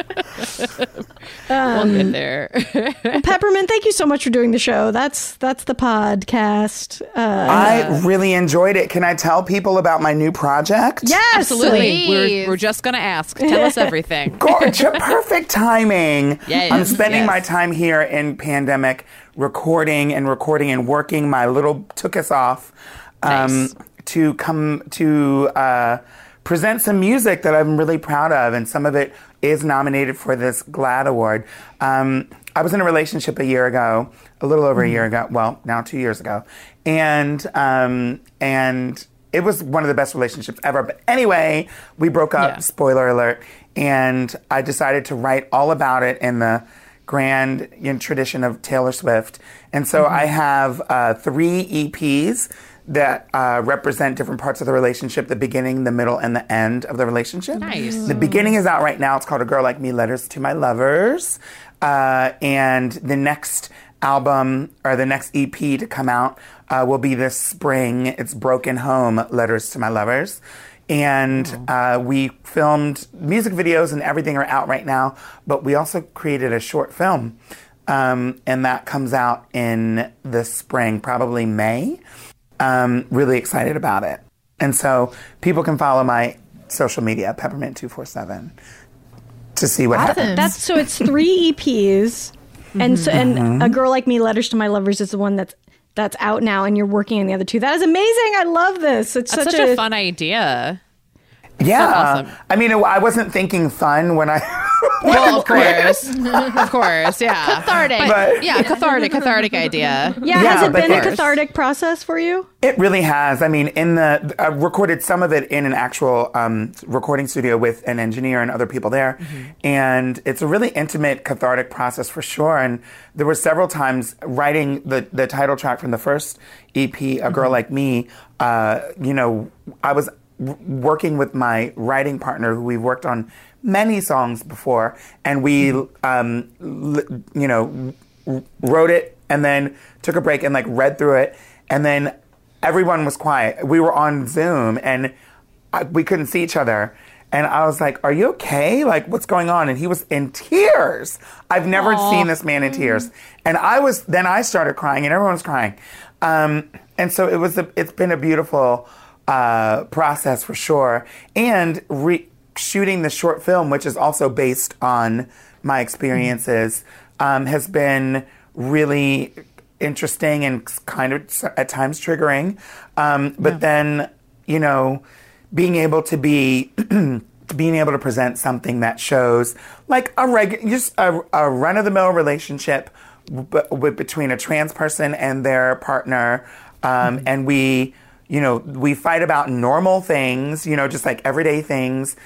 we'll get there. Well, Peppermint, thank you so much for doing the show. That's that's the podcast. Uh, I really enjoyed it. Can I tell people about my new project? yes, Absolutely. Please. We're, we're just going to ask. Tell us everything. Gorgeous, perfect timing. Yes, I'm spending yes. my time here in pandemic recording and recording and working my little took us off um, Nice. to come to uh, present some music that I'm really proud of, and some of it is nominated for this GLAAD award. Um, I was in a relationship a year ago, a little over a year ago. Well, now two years ago, and um, and it was one of the best relationships ever. But anyway, we broke up. Yeah. Spoiler alert. And I decided to write all about it in the grand you know, tradition of Taylor Swift. And so I have uh, three E Ps that uh, represent different parts of the relationship, the beginning, the middle, and the end of the relationship. Nice. The beginning is out right now. It's called A Girl Like Me, Letters to My Lovers. Uh, and the next album, or the next E P to come out, uh, will be this spring. It's Broken Home, Letters to My Lovers. And uh, we filmed music videos and everything are out right now, but we also created a short film. Um, and that comes out in the spring, probably May. Um, really excited about it. And so people can follow my social media, Peppermint two forty-seven, to see what happens. That's so it's three E Ps, and so and A Girl Like Me, Letters to My Lovers is the one that's that's out now, and you're working on the other two. That is amazing. I love this. It's That's such, such a fun idea. Yeah. awesome. I mean, it, I wasn't thinking fun when I. Well, of course. Of course, yeah. Cathartic. But Yeah, cathartic, cathartic idea. Yeah, Yeah, has it but been a there's- cathartic process for you? it really has. I mean, in the I recorded some of it in an actual um, recording studio with an engineer and other people there, and it's a really intimate, cathartic process for sure. And there were several times writing the the title track from the first E P, A Girl Like Me. Uh, you know, I was w- working with my writing partner, who we've worked on many songs before, and we, um, l- you know, w- wrote it and then took a break and like read through it, and then everyone was quiet. We were on Zoom and I, we couldn't see each other. And I was like, "Are you okay? Like, what's going on?" And he was in tears. I've never seen this man in tears. And I was. Then I started crying, and everyone was crying. Um, and so it was. A, it's been a beautiful uh, process for sure. And re- shooting the short film, which is also based on my experiences, um, has been really interesting and kind of at times triggering. Um, but then, you know, being able to be being able to present something that shows like a reg- just a, a run-of-the-mill relationship w- with between a trans person and their partner, um, and we, you know, we fight about normal things, you know, just like everyday things.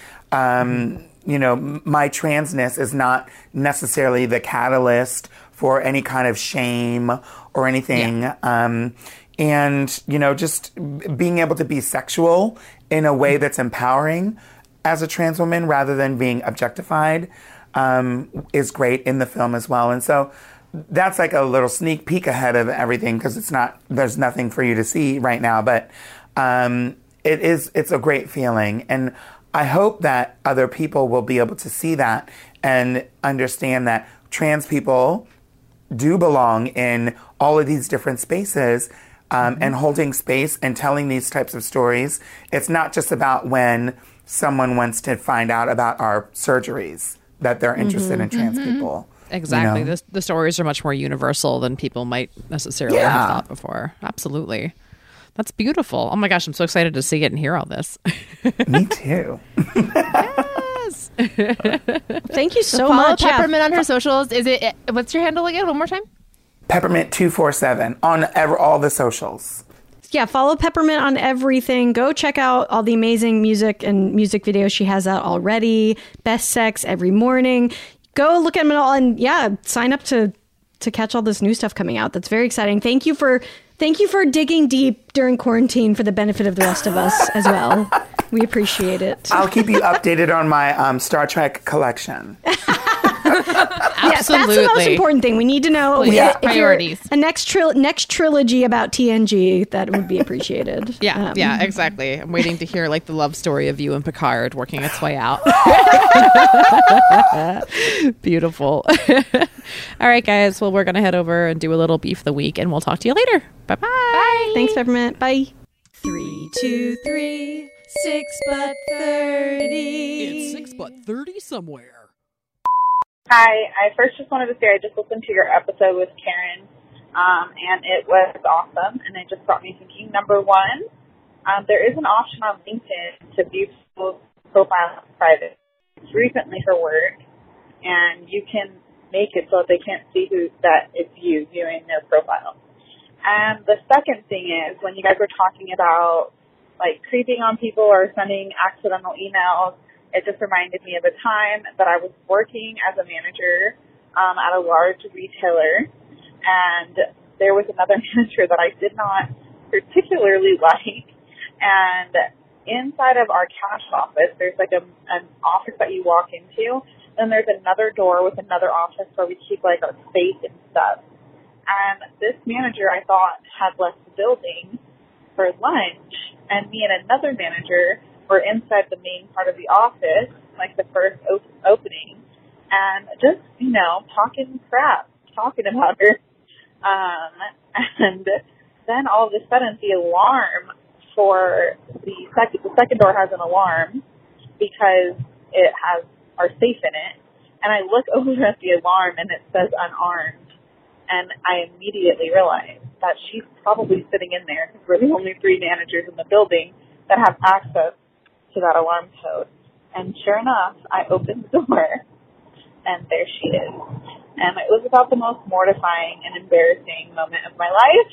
Um, you know, m- my transness is not necessarily the catalyst for any kind of shame or anything. Um, and, you know, just b- being able to be sexual in a way that's empowering as a trans woman rather than being objectified um, is great in the film as well. And so that's like a little sneak peek ahead of everything, because it's not, there's nothing for you to see right now, but um, it is, it's a great feeling. And I hope that other people will be able to see that and understand that trans people do belong in all of these different spaces, um, and holding space and telling these types of stories. It's not just about when someone wants to find out about our surgeries that they're interested in trans people. Exactly. You know? The, the stories are much more universal than people might necessarily Yeah. have thought before. Absolutely. That's beautiful. Oh my gosh, I'm so excited to see it and hear all this. Me too. Yes. Thank you so Follow much. Yeah. Peppermint on her socials. Is it? What's your handle again? One more time. Peppermint two four seven on ever, all the socials. Yeah, follow Peppermint on everything. Go check out all the amazing music and music videos she has out already. Best Sex every morning. Go look at them all, and yeah, sign up to to catch all this new stuff coming out. That's very exciting. Thank you for thank you for digging deep during quarantine for the benefit of the rest of us as well. We appreciate it. I'll keep you updated on my um, Star Trek collection. Yes, that's the most important thing. We need to know Please. if, if you're Priorities. a next tril- next trilogy about T N G. That would be appreciated. Yeah, Um, yeah, exactly. I'm waiting to hear like the love story of you and Picard working its way out. Beautiful. All right, guys. Well, we're going to head over and do a little beef of the week, and we'll talk to you later. Bye-bye. Bye. Thanks, Peppermint. Bye. Three, two, three, six but thirty. It's six but thirty somewhere. Hi, I first just wanted to say I just listened to your episode with Karen, um, and it was awesome, and it just got me thinking. Number one, um, there is an option on LinkedIn to view people's profiles private. It's recently for work, and you can make it so that they can't see who that it's you viewing their profile. And the second thing is, when you guys were talking about like creeping on people or sending accidental emails, it just reminded me of a time that I was working as a manager um, at a large retailer, and there was another manager that I did not particularly like. And inside of our cash office, there's like a, an office that you walk into, and there's another door with another office where we keep like our safe and stuff. And this manager, I thought, had left the building for lunch, and me and another manager were inside the main part of the office, like the first op- opening, and just, you know, talking crap, talking about her. Um, and then all of a sudden, the alarm for the second, the second door has an alarm because it has our safe in it. And I look over at the alarm and it says unarmed. And I immediately realized that she's probably sitting in there because we're the only three managers in the building that have access to that alarm code. And sure enough, I opened the door, and there she is. And it was about the most mortifying and embarrassing moment of my life.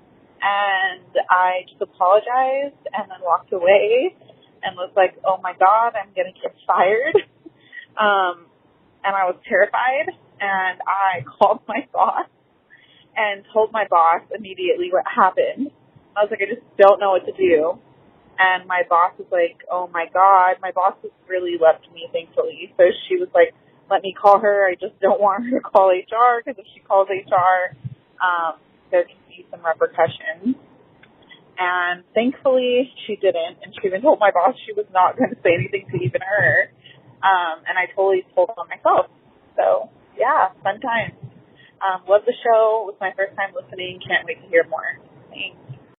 And I just apologized and then walked away and was like, oh my God, I'm going to get fired. Um, and I was terrified, and I called my boss and told my boss immediately what happened. I was like, I just don't know what to do. And my boss was like, oh, my God. My boss has really left me, thankfully. So she was like, let me call her. I just don't want her to call H R because if she calls H R, um, there can be some repercussions. And thankfully, she didn't. And she even told my boss she was not going to say anything to even her. Um, and I totally told on myself. So, yeah, fun times. Um, love the show. It was my first time listening. Can't wait to hear more. Thanks.